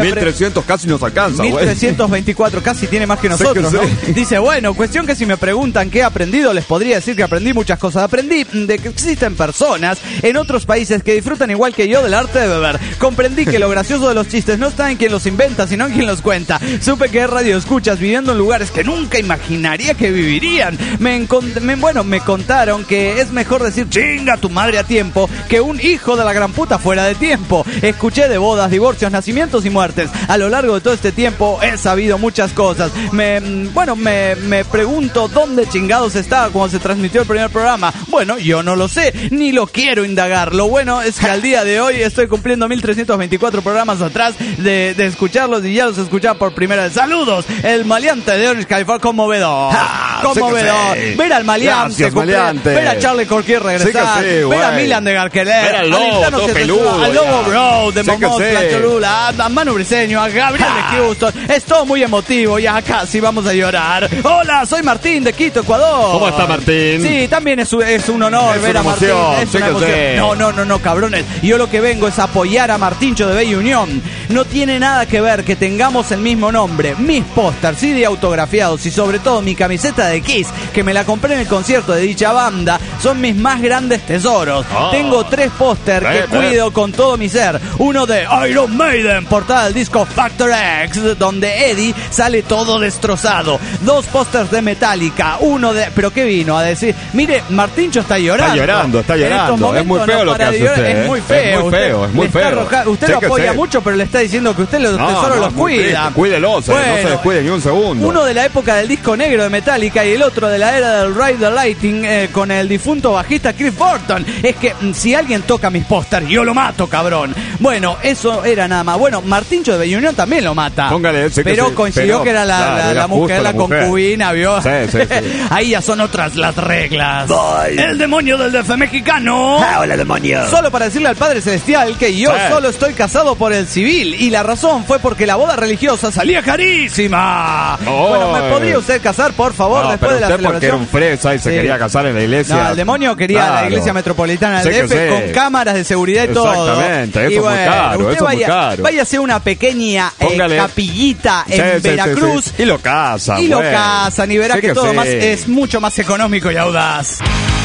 S3: pre...
S4: mil trescientos casi nos alcanza, güey.
S3: mil trescientos veinticuatro, casi tiene más que nosotros,
S4: sí,
S3: ¿no?
S4: sí.
S3: Dice, bueno, cuestión que si me preguntan qué he aprendido, les podría decir que aprendí muchas cosas. Aprendí de que existen personas en otros países que disfrutan igual que yo del arte de beber. Comprendí que lo gracioso de los chistes no está en quien los inventa, sino en quien los cuenta. Supe que hay radioescuchas viviendo en lugares que nunca imaginaría que vivirían. Me, encont- me bueno, me contaron que es mejor decir chinga tu madre a tiempo que un hijo de la gran puta fuera de tiempo. Escuché de bodas, divorcios, nacimientos y muertes. A lo largo de todo este tiempo he sabido muchas cosas. Me, bueno, me, me pregunto dónde chingados estaba cuando se transmitió el primer programa. Bueno, yo no lo sé, ni lo quiero indagar. Lo bueno es que al día de hoy estoy cumpliendo mil trescientos veinticuatro programas atrás de, de escucharlos y ya los escuchaba por primera vez. ¡Saludos! El maleante de Orange, California, conmovedor.
S4: Ah,
S3: Conmovedor.
S4: sí que sí.
S3: Ver al maleante,
S4: Gracias,
S3: cumplir,
S4: maleante.
S3: ver a Charlie Corquier regresar,
S4: Sí que sí,
S3: ver a
S4: güey.
S3: Milan de Garquelet,
S4: Ver al lobo,
S3: Alintano
S4: todo
S3: Cesar,
S4: peludo,
S3: al Lobo
S4: ya.
S3: Bro, de
S4: Sí que
S3: Momos,
S4: sí.
S3: la Cholula, a Manu Briseño, a Gabriel de Houston. Es todo muy emotivo, ya casi vamos a llorar. Hola, soy Martín de Quito, Ecuador.
S4: ¿Cómo está, Martín?
S3: Sí, también es, un- es un honor
S4: Es
S3: ver
S4: una
S3: a Martín.
S4: emoción,
S3: Es
S4: sí
S3: una
S4: que
S3: emoción.
S4: sí.
S3: No, no, no, no, cabrones. Yo lo que vengo es apoyar a Martincho de Bella Unión. No tiene nada que ver que tengamos el mismo nombre. Mis pósters, C D autografiados y sobre todo mi camiseta de Kiss, que me la compré en el concierto de dicha banda, son mis más grandes tesoros.
S4: Ah.
S3: Tengo tres pósters que
S4: Eh, eh.
S3: cuido con todo mi ser. Uno de Iron Maiden, portada del disco Factor X, donde Eddie sale todo destrozado. Dos pósters de Metallica, uno de... ¿Pero qué vino a decir? Mire, Martincho está llorando.
S4: Está llorando, está
S3: En estos
S4: llorando.
S3: momentos
S4: Es muy feo
S3: no
S4: lo que
S3: para de
S4: hace
S3: llorar.
S4: usted,
S3: Es
S4: ¿eh?
S3: muy
S4: Es
S3: feo.
S4: muy
S3: Usted
S4: feo, es muy
S3: le está
S4: feo.
S3: arroja- Usted
S4: Sí
S3: lo
S4: que
S3: apoya
S4: sí.
S3: mucho, pero le está diciendo que usted los
S4: No,
S3: tesoros
S4: no,
S3: los
S4: muy
S3: cuida.
S4: triste. Cuídelos, eh, no se descuide ni un segundo.
S3: Uno de la época del disco negro de Metallica y el otro de la era del Ride the Lightning eh, con el difunto bajista Chris Burton. Es que mm, si alguien toca mis pósters, yo lo mato, cabrón. Bueno, eso era nada más. Bueno, Martincho de Bella Unión también lo mata.
S4: Póngale, sí que
S3: pero
S4: sí,
S3: coincidió
S4: pero,
S3: que era la,
S4: claro,
S3: la-
S4: era
S3: la
S4: justo
S3: mujer, la,
S4: la mujer.
S3: concubina, ¿vio?
S4: Sí, sí, sí.
S3: Ahí ya son otras las reglas. El demonio del D F mexicano.
S4: hola, demonio.
S3: Solo para decirle al Padre Celestial que yo
S4: Sí.
S3: solo estoy casado por el civil y la razón fue porque la boda religiosa salía carísima.
S4: Oh.
S3: Bueno, ¿me podría usted casar, por favor,
S4: No,
S3: después
S4: pero
S3: de la
S4: usted porque era
S3: celebración?
S4: un fresa y se
S3: Sí.
S4: quería casar en la iglesia.
S3: No, el demonio quería la
S4: Claro.
S3: iglesia metropolitana del
S4: Sí que
S3: D F
S4: sí.
S3: con cámaras de seguridad y todo.
S4: Exactamente, eso
S3: Y
S4: es muy
S3: bueno,
S4: caro,
S3: usted
S4: eso es muy
S3: vaya,
S4: caro.
S3: vaya a hacer una pequeña eh,
S4: Póngale.
S3: capillita
S4: Sí,
S3: en
S4: sí, sí,
S3: Veracruz.
S4: sí. Y lo casan.
S3: Y lo
S4: güey.
S3: casan y verá
S4: Sí
S3: que, todo
S4: sí.
S3: más es mucho más económico y audaz.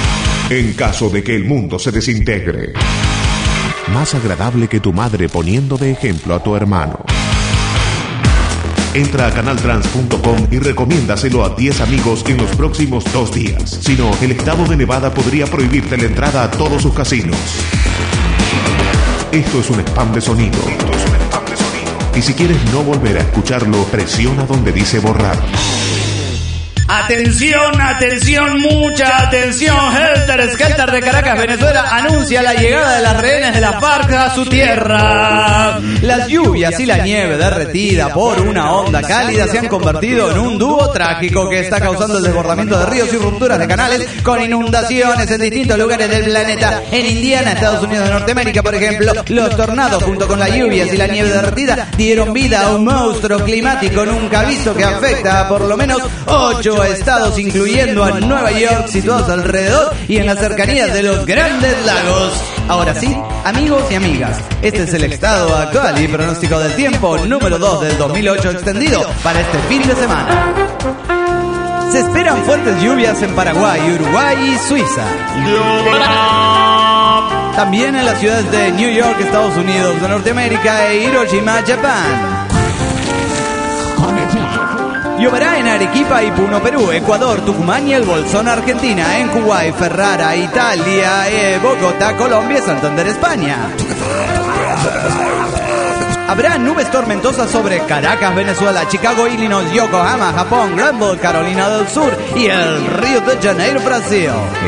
S1: En caso de que el mundo se desintegre, más agradable que tu madre poniendo de ejemplo a tu hermano. Entra a canaltrans punto com y recomiéndaselo a diez amigos en los próximos dos días. Si no, el estado de Nevada podría prohibirte la entrada a todos sus casinos. Esto es un spam de sonido. Esto es un spam de sonido. Y si quieres no volver a escucharlo, presiona donde dice borrar.
S3: Atención, atención, mucha atención. Helter Skelter de Caracas, Venezuela, anuncia la llegada de las rehenes de la FARC a su tierra. Las lluvias y la nieve derretida por una onda cálida se han convertido en un dúo trágico que está causando el desbordamiento de ríos y rupturas de canales con inundaciones en distintos lugares del planeta. En Indiana, Estados Unidos de Norteamérica, por ejemplo, los tornados junto con las lluvias y la nieve derretida dieron vida a un monstruo climático nunca visto que afecta a por lo menos ocho estados, incluyendo a Nueva York, situados alrededor y en las cercanías de los Grandes Lagos. Ahora sí, amigos y amigas, este es el estado actual y pronóstico del tiempo número dos del dos mil ocho extendido para este fin de semana. Se esperan fuertes lluvias en Paraguay, Uruguay y Suiza. También en las ciudades de New York, Estados Unidos de Norteamérica e Hiroshima, Japón. Lloverá en Arequipa y Puno, Perú, Ecuador, Tucumán y El Bolsón, Argentina, en Kuwait, Ferrara, Italia, eh, Bogotá, Colombia y Santander, España. Habrá nubes tormentosas sobre Caracas, Venezuela, Chicago, Illinois, Yokohama, Japón, Granville, Carolina del Sur y el Río de Janeiro, Brasil.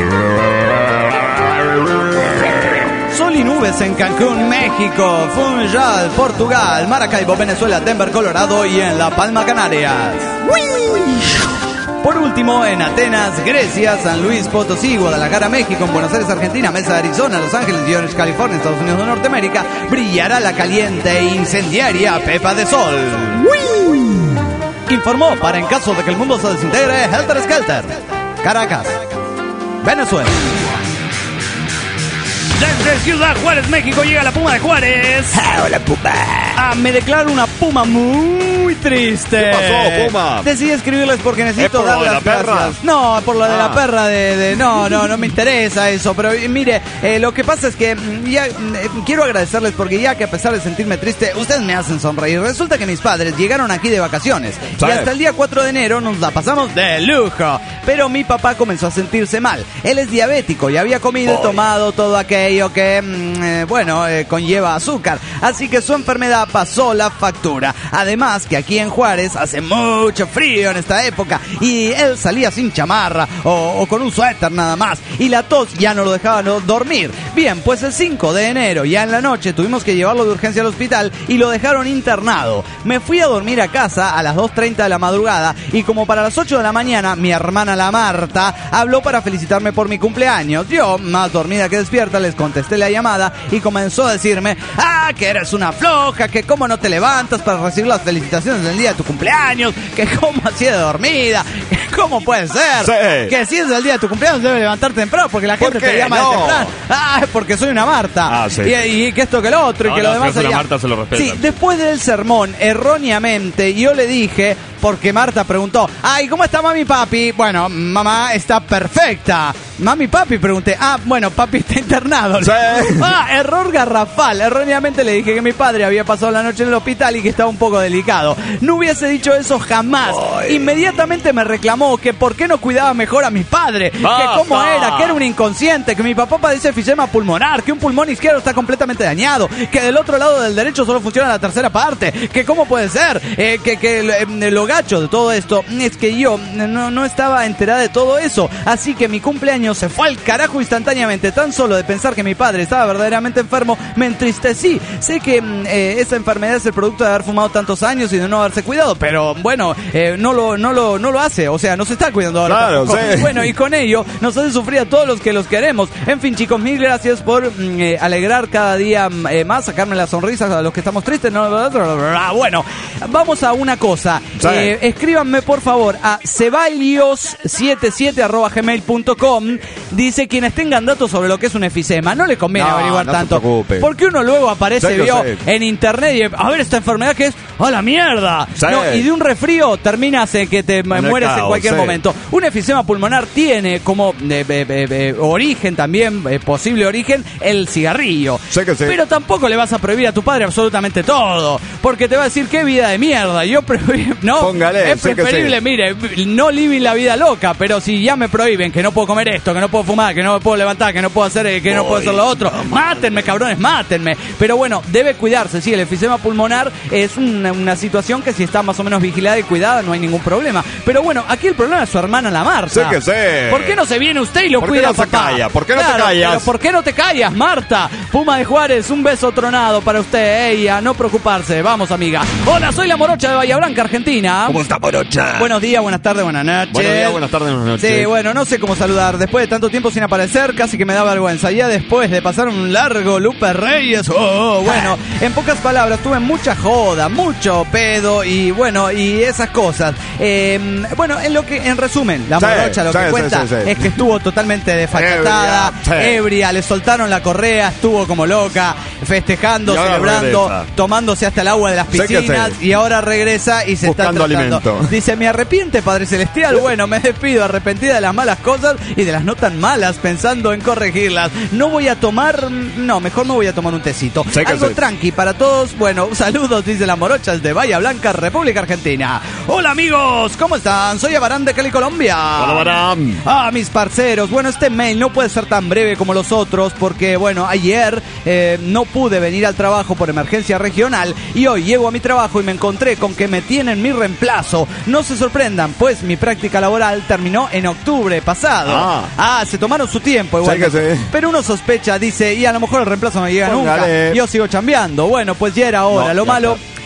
S3: Sol y nubes en Cancún, México, Funchal, Portugal, Maracaibo, Venezuela, Denver, Colorado y en La Palma, Canarias. Por último, en Atenas, Grecia, San Luis Potosí, Guadalajara, México, en Buenos Aires, Argentina, Mesa, Arizona, Los Ángeles y Orange, California, Estados Unidos de Norteamérica, brillará la caliente e incendiaria pepa de sol. Informó para en caso de que el mundo se desintegre, Helter Skelter. Caracas, Venezuela. Desde Ciudad Juárez, México, llega la Puma de Juárez.
S4: Ah, hola, Puma.
S3: Ah, me declaro una Puma muy triste.
S4: ¿Qué pasó, Puma?
S3: Decidí escribirles porque necesito
S4: ¿Es por
S3: dar
S4: lo de
S3: las
S4: la perra?
S3: gracias. No, por lo de
S4: Ah.
S3: la perra de, de... No, no, no me interesa eso. Pero eh, mire, eh, lo que pasa es que mm, ya mm, eh, quiero agradecerles porque ya que a pesar de sentirme triste, ustedes me hacen sonreír. Resulta que mis padres llegaron aquí de vacaciones.
S4: Sí.
S3: Y hasta el día cuatro de enero nos la pasamos de lujo. Pero mi papá comenzó a sentirse mal. Él es diabético y había comido y tomado todo aquello que, mm, eh, bueno, eh, conlleva azúcar. Así que su enfermedad pasó la factura. Además que aquí en Juárez hace mucho frío en esta época y él salía sin chamarra o, o con un suéter nada más. Y la tos ya no lo dejaba no dormir. Bien, pues el cinco de enero, ya en la noche, tuvimos que llevarlo de urgencia al hospital y lo dejaron internado. Me fui a dormir a casa a las dos treinta de la madrugada y como para las ocho de la mañana, mi hermana la Marta habló para felicitarme por mi cumpleaños. Yo, más dormida que despierta, les contesté la llamada y comenzó a decirme, ah, que eres una floja, que cómo no te levantas para recibir las felicitaciones del día de tu cumpleaños, que cómo así de dormida, que cómo puede ser,
S4: Sí.
S3: que si es el día de tu cumpleaños debes levantarte temprano porque la
S4: ¿Por
S3: gente
S4: qué
S3: te llama
S4: no?
S3: de temprano. Ah, es porque soy una Marta.
S4: Ah, sí.
S3: y, y que esto que lo otro y
S4: No,
S3: que
S4: no,
S3: lo
S4: si
S3: demás
S4: es una
S3: allá.
S4: Marta, se lo respetan.
S3: Sí, después del sermón, erróneamente, yo le dije, porque Marta preguntó, ay, ¿cómo está mami y papi? Bueno, mamá está perfecta. Mami y papi, pregunté, ah, bueno, papi está internado.
S4: Sí.
S3: Ah, error garrafal. Erróneamente le dije que mi padre había pasado la noche en el hospital y que estaba un poco delicado. No hubiese dicho eso jamás.
S4: Ay.
S3: Inmediatamente me reclamó que por qué no cuidaba mejor a mi padre,
S4: Basta.
S3: que cómo era, que era un inconsciente, que mi papá padece efisema pulmonar, que un pulmón izquierdo está completamente dañado, que del otro lado del derecho solo funciona la tercera parte, que cómo puede ser, eh, que, que eh, lo gacho de todo esto es que yo no, no estaba enterada de todo eso, así que mi cumpleaños se fue al carajo instantáneamente. Tan solo de pensar que mi padre estaba verdaderamente enfermo me entristecí. Sé que eh, esa enfermedad es el producto de haber fumado tantos años y de no haberse cuidado, pero bueno, eh, no lo no lo no lo hace, o sea, no se está cuidando ahora.
S4: Claro,
S3: tampoco.
S4: sí.
S3: Bueno, y con ello nos hace sufrir a todos los que los queremos. En fin, chicos, mil gracias por mm, eh, alegrar cada día eh, más, sacarme las sonrisas a los que estamos tristes. No, bueno, vamos a una cosa.
S4: Sí.
S3: Eh, escríbanme por favor a ceballos setenta y siete arroba gmail punto com. Dice quienes tengan datos sobre lo que es un efisema. No le conviene
S4: No,
S3: averiguar
S4: no se
S3: tanto.
S4: preocupe.
S3: Porque uno luego aparece,
S4: Sí, lo
S3: vio,
S4: sé.
S3: en internet y a ver esta enfermedad que es, ¡a la mierda!
S4: Sí.
S3: No, y de un resfrío terminas en que te
S4: el
S3: mueres en
S4: caos,
S3: cualquier
S4: sí.
S3: momento. Un efisema pulmonar tiene como eh, eh, eh, eh, origen también, eh, posible origen, el cigarrillo.
S4: Sí que sí.
S3: Pero tampoco le vas a prohibir a tu padre absolutamente todo, porque te va a decir qué vida de mierda. Yo prefiero, no,
S4: Póngale,
S3: es
S4: sí que
S3: preferible,
S4: sí.
S3: mire, no living la vida loca, pero si ya me prohíben que no puedo comer esto, que no puedo fumar, que no me puedo levantar, que no puedo hacer, eh, que no puedo hacer lo otro, mátenme, cabrones, mátenme. Pero bueno, debe cuidarse, sí, el efisema pulmonar es una, una situación que si está más o menos vigilada y cuidada no hay ningún problema. Pero bueno, aquí el problema es su hermana la Marta.
S4: Sí que sí.
S3: ¿Por qué no se viene usted y lo
S4: ¿Por qué
S3: cuida,
S4: no se
S3: papá?
S4: calla? ¿Por qué no te
S3: Claro,
S4: callas?
S3: pero ¿por qué no te callas, Marta? Puma de Juárez, un beso tronado para usted, ella, no preocuparse. Vamos, amiga. Hola, soy la Morocha de Bahía Blanca, Argentina.
S4: ¿Cómo está, Morocha?
S3: Buenos días, buenas tardes, buenas noches.
S4: Buenos días, buenas tardes, buenas noches.
S3: Sí, bueno, no sé cómo saludar. Después de tanto tiempo sin aparecer, casi que me da vergüenza. Ya después de pasar un largo Lupe Reyes, oh, oh, bueno, en pocas palabras, tuve mucha joda, mucho pedo y bueno, y esas cosas. Eh, bueno, en lo que, en resumen, la
S4: Sí,
S3: Morocha lo
S4: sí,
S3: que
S4: sí,
S3: cuenta
S4: sí, sí.
S3: es que estuvo totalmente desfachatada,
S4: Ebria, sí.
S3: ebria, le soltaron la correa, estuvo como loca, festejando,
S4: Y ahora
S3: celebrando,
S4: regresa.
S3: tomándose hasta el agua de las
S4: Sí que sí.
S3: piscinas y ahora regresa y se
S4: Buscando
S3: está tratando.
S4: alimento.
S3: Dice, me arrepiente, Padre Celestial. Bueno, me despido, arrepentida de las malas cosas y de las no tan malas, pensando en corregirlas. No voy a tomar, no, mejor no voy a tomar un tecito.
S4: Sí que
S3: Algo
S4: sí.
S3: tranqui para todos. Bueno, saludos, dice la Morochas de Bahía Blanca, República Argentina. Hola amigos, ¿cómo están? Soy Abarán de Cali, Colombia.
S4: Hola, Abarán.
S3: Ah, mis parceros. Bueno, este mail no puede ser tan breve como los otros porque, bueno, ayer eh, no pude venir al trabajo por emergencia regional y hoy llego a mi trabajo y me encontré con que me tienen mi reemplazo. No se sorprendan, pues mi práctica laboral terminó en octubre pasado.
S4: Ah.
S3: Ah, se tomaron su tiempo igual.
S4: Sí que sí.
S3: Pero uno sospecha, dice, y a lo mejor el reemplazo no llega
S4: Póngale.
S3: nunca. Yo sigo chambeando. Bueno, pues ya era hora.
S4: No,
S3: lo
S4: ya
S3: malo...
S4: está.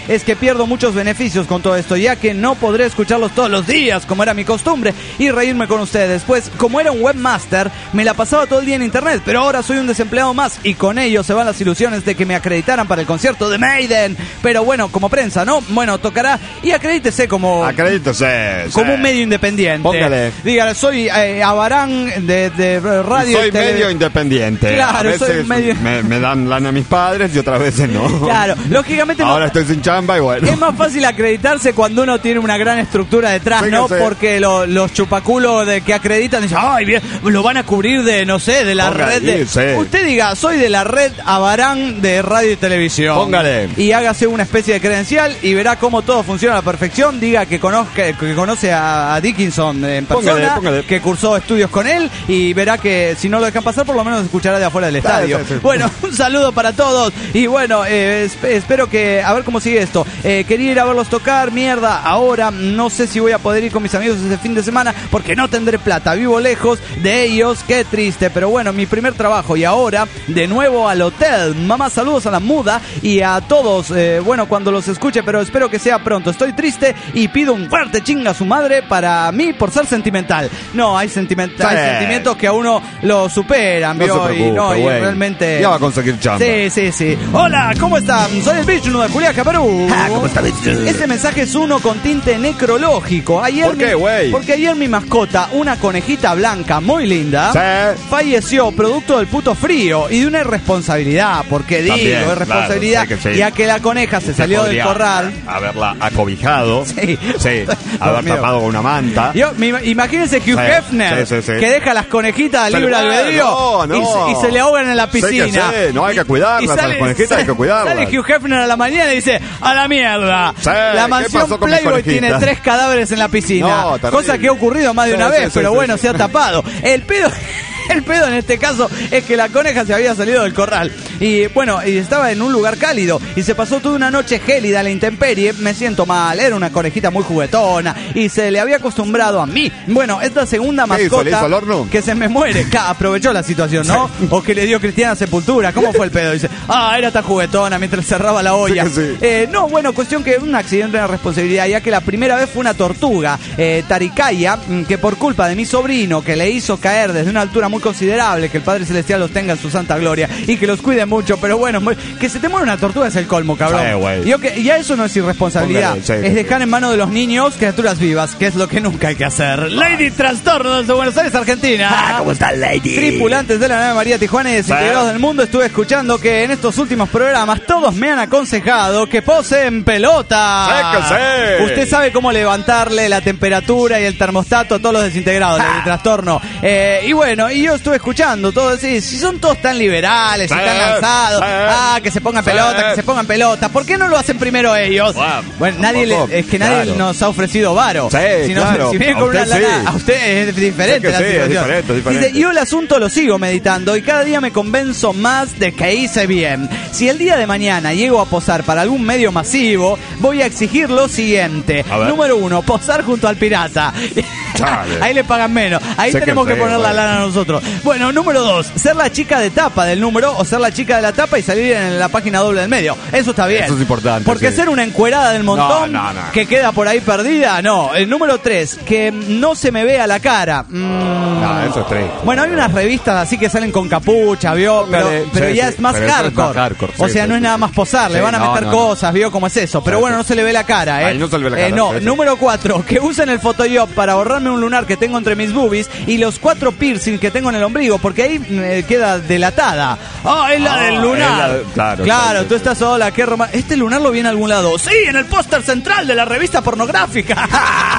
S3: es que pierdo muchos beneficios con todo esto, ya que no podré escucharlos todos los días, como era mi costumbre, y reírme con ustedes. Pues, como era un webmaster, me la pasaba todo el día en internet, pero ahora soy un desempleado más, y con ello se van las ilusiones de que me acreditaran para el concierto de Maiden. Pero bueno, como prensa, ¿no? Bueno, tocará, y acredítese como...
S4: Acredítese.
S3: Como
S4: sí.
S3: un medio independiente.
S4: Póngale.
S3: Dígale, soy eh, Abarán de, de radio...
S4: Soy
S3: y tele...
S4: medio independiente.
S3: Claro,
S4: a veces
S3: soy medio...
S4: me, me dan lana a mis padres y otras veces no.
S3: Claro, lógicamente...
S4: Ahora
S3: no...
S4: estoy sin chamba y bueno.
S3: Es más fácil acreditarse cuando uno tiene una gran estructura detrás,
S4: Sí,
S3: ¿no?
S4: sí.
S3: Porque lo, los chupaculos de que acreditan dicen, ay, bien, lo van a cubrir de, no sé, de la
S4: Póngale,
S3: red de...
S4: sí.
S3: Usted diga, soy de la red Abarán de radio y televisión.
S4: Póngale.
S3: Y hágase una especie de credencial y verá cómo todo funciona a la perfección. Diga que, conozca, que conoce a, a Dickinson en persona,
S4: Póngale, póngale.
S3: que cursó estudios con él y verá que si no lo dejan pasar, por lo menos escuchará de afuera del estadio.
S4: Sí, sí, sí.
S3: Bueno, un saludo para todos y bueno, eh, es- espero que, a ver cómo sigue esto. Eh, quería ir a verlos tocar, mierda, ahora no sé si voy a poder ir con mis amigos este fin de semana porque no tendré plata, vivo lejos de ellos, qué triste, pero bueno, mi primer trabajo y ahora de nuevo al hotel. Mamá, saludos a la muda y a todos, eh, bueno, cuando los escuche, pero espero que sea pronto. Estoy triste y pido un fuerte chinga a su madre para mí por ser sentimental. No, hay, sentiment
S4: Sí.
S3: hay sentimientos que a uno lo superan,
S4: No
S3: ¿vio?
S4: se
S3: y
S4: preocupe,
S3: no, y
S4: güey.
S3: realmente...
S4: Ya va a conseguir chamba.
S3: Sí, sí, sí. Hola, ¿cómo están? Soy el Bichno de Juliaca, Perú.
S4: Ah, ¿cómo está, Bichno?
S3: Este mensaje es uno con tinte necrológico. Ayer
S4: ¿Por qué,
S3: mi-
S4: güey?
S3: Porque ayer mi mascota, una conejita blanca muy linda,
S4: Sí.
S3: falleció producto del puto frío y de una irresponsabilidad. Porque digo,
S4: También,
S3: irresponsabilidad,
S4: claro, sí que sí.
S3: ya que la coneja se
S4: Usted
S3: salió del
S4: podría
S3: corral.
S4: Haberla acobijado.
S3: Sí.
S4: Sí. Haber
S3: Dormido.
S4: tapado con una manta.
S3: Yo, me ima- imagínense Hugh
S4: Sí,
S3: Hefner,
S4: sí, sí, sí.
S3: que deja las conejitas a
S4: Se
S3: libre
S4: le-
S3: albedrío
S4: no, no.
S3: y, se- y se le ahogan en la
S4: Sí que
S3: piscina.
S4: sí, no, hay que
S3: Y-
S4: cuidarlas,
S3: y
S4: a las conejitas hay que cuidarlas.
S3: Sale Hugh Hefner a la mañana y dice, a la mierda.
S4: Sí,
S3: la
S4: ¿qué
S3: mansión
S4: pasó con mis
S3: Playboy tiene
S4: conejitas?
S3: tres cadáveres en la piscina.
S4: No, terrible.
S3: Cosa que ha ocurrido más de
S4: Sí,
S3: una
S4: sí,
S3: vez,
S4: sí,
S3: pero
S4: sí,
S3: bueno,
S4: sí.
S3: se ha tapado. El pedo... El pedo en este caso es que la coneja se había salido del corral y bueno, y estaba en un lugar cálido y se pasó toda una noche gélida a la intemperie. Me siento mal, era una conejita muy juguetona y se le había acostumbrado a mí. Bueno, esta segunda
S4: ¿Qué hizo? ¿Le
S3: mascota
S4: hizo al horno?
S3: que se me muere, Ca- aprovechó la situación, ¿no? O que le dio cristiana sepultura. ¿Cómo fue el pedo? Dice, ah, era tan juguetona mientras cerraba la olla.
S4: Sí que sí.
S3: Eh, no, bueno, cuestión que un accidente de responsabilidad, ya que la primera vez fue una tortuga, eh, Taricaya, mm, que por culpa de mi sobrino, que le hizo caer desde una altura muy considerable, que el Padre Celestial los tenga en su santa gloria y que los cuide mucho, pero bueno, muy- que se te muera una tortuga es el colmo, cabrón.
S4: Sí, güey.
S3: Yo que ya eso no es irresponsabilidad,
S4: Póngale, sí,
S3: es
S4: sí,
S3: dejar
S4: sí.
S3: en manos de los niños criaturas vivas, que es lo que nunca hay que hacer. Lady Trastorno desde Buenos Aires, Argentina.
S4: ¿Cómo está, Lady?
S3: Tripulantes de la nave María Tijuana y desintegrados del mundo, estuve escuchando que en estos últimos programas todos me han aconsejado que pose en pelota.
S4: Sí que sí.
S3: Usted sabe cómo levantarle la temperatura y el termostato a todos los desintegrados del trastorno. Eh, y bueno, y yo estuve escuchando todo así. Si son todos tan liberales, y
S4: Sí,
S3: tan lanzados,
S4: sí.
S3: ah, que se pongan
S4: Sí.
S3: pelota, que se pongan pelota. ¿Por qué no lo hacen primero ellos?
S4: Wow.
S3: Bueno, nadie le-
S4: Tampoco,
S3: es que nadie
S4: claro.
S3: nos ha ofrecido varo.
S4: Sí,
S3: si, no,
S4: claro.
S3: si viene
S4: A
S3: con una
S4: usted sí.
S3: lana, a usted es diferente
S4: Es que
S3: la
S4: sí, es
S3: situación.
S4: diferente, es diferente.
S3: Dice, yo el asunto lo sigo meditando y cada día me convenzo más de que hice bien. Si el día de mañana llego a posar para algún medio masivo, voy a exigir lo siguiente.
S4: A ver.
S3: Número uno, posar junto al pirata.
S4: Chale.
S3: Ahí le pagan menos. Ahí
S4: Sé que
S3: tenemos que,
S4: sí,
S3: poner la
S4: güey.
S3: lana nosotros. Bueno, número dos, ser la chica de tapa del número o ser la chica de la tapa y salir en la página doble del medio. Eso está bien.
S4: Eso es importante,
S3: Porque
S4: sí.
S3: ser una encuerada del montón
S4: No, no, no.
S3: que queda por ahí perdida, no. El número tres, que no se me vea la cara. Mm.
S4: No, eso es triste.
S3: Bueno, hay unas revistas así que salen con capucha, ¿vio? Pero,
S4: Póngale,
S3: pero
S4: sí,
S3: ya
S4: sí,
S3: es más
S4: pero eso es
S3: hardcore.
S4: más hardcore,
S3: O
S4: sí,
S3: sea,
S4: sí,
S3: no es
S4: sí,
S3: nada
S4: sí.
S3: más posar, le
S4: Sí,
S3: van a
S4: no,
S3: meter
S4: no, no.
S3: cosas, ¿vio? ¿Cómo es eso? Pero
S4: Sí,
S3: bueno,
S4: sí.
S3: no se le ve la cara, ¿eh?
S4: Ahí no se le ve la cara,
S3: Eh, no,
S4: sí, sí.
S3: número cuatro, que usen el Photoshop para ahorrarme un lunar que tengo entre mis boobies y los cuatro piercing que tengo en el ombligo, porque ahí eh, queda delatada. ¡Ah, es la
S4: Ah,
S3: del
S4: es
S3: lunar!
S4: la de- claro,
S3: claro,
S4: claro,
S3: tú
S4: sí,
S3: estás sola, qué roma... ¿Este lunar lo vi en algún lado? ¡Sí, en el póster central de la revista pornográfica!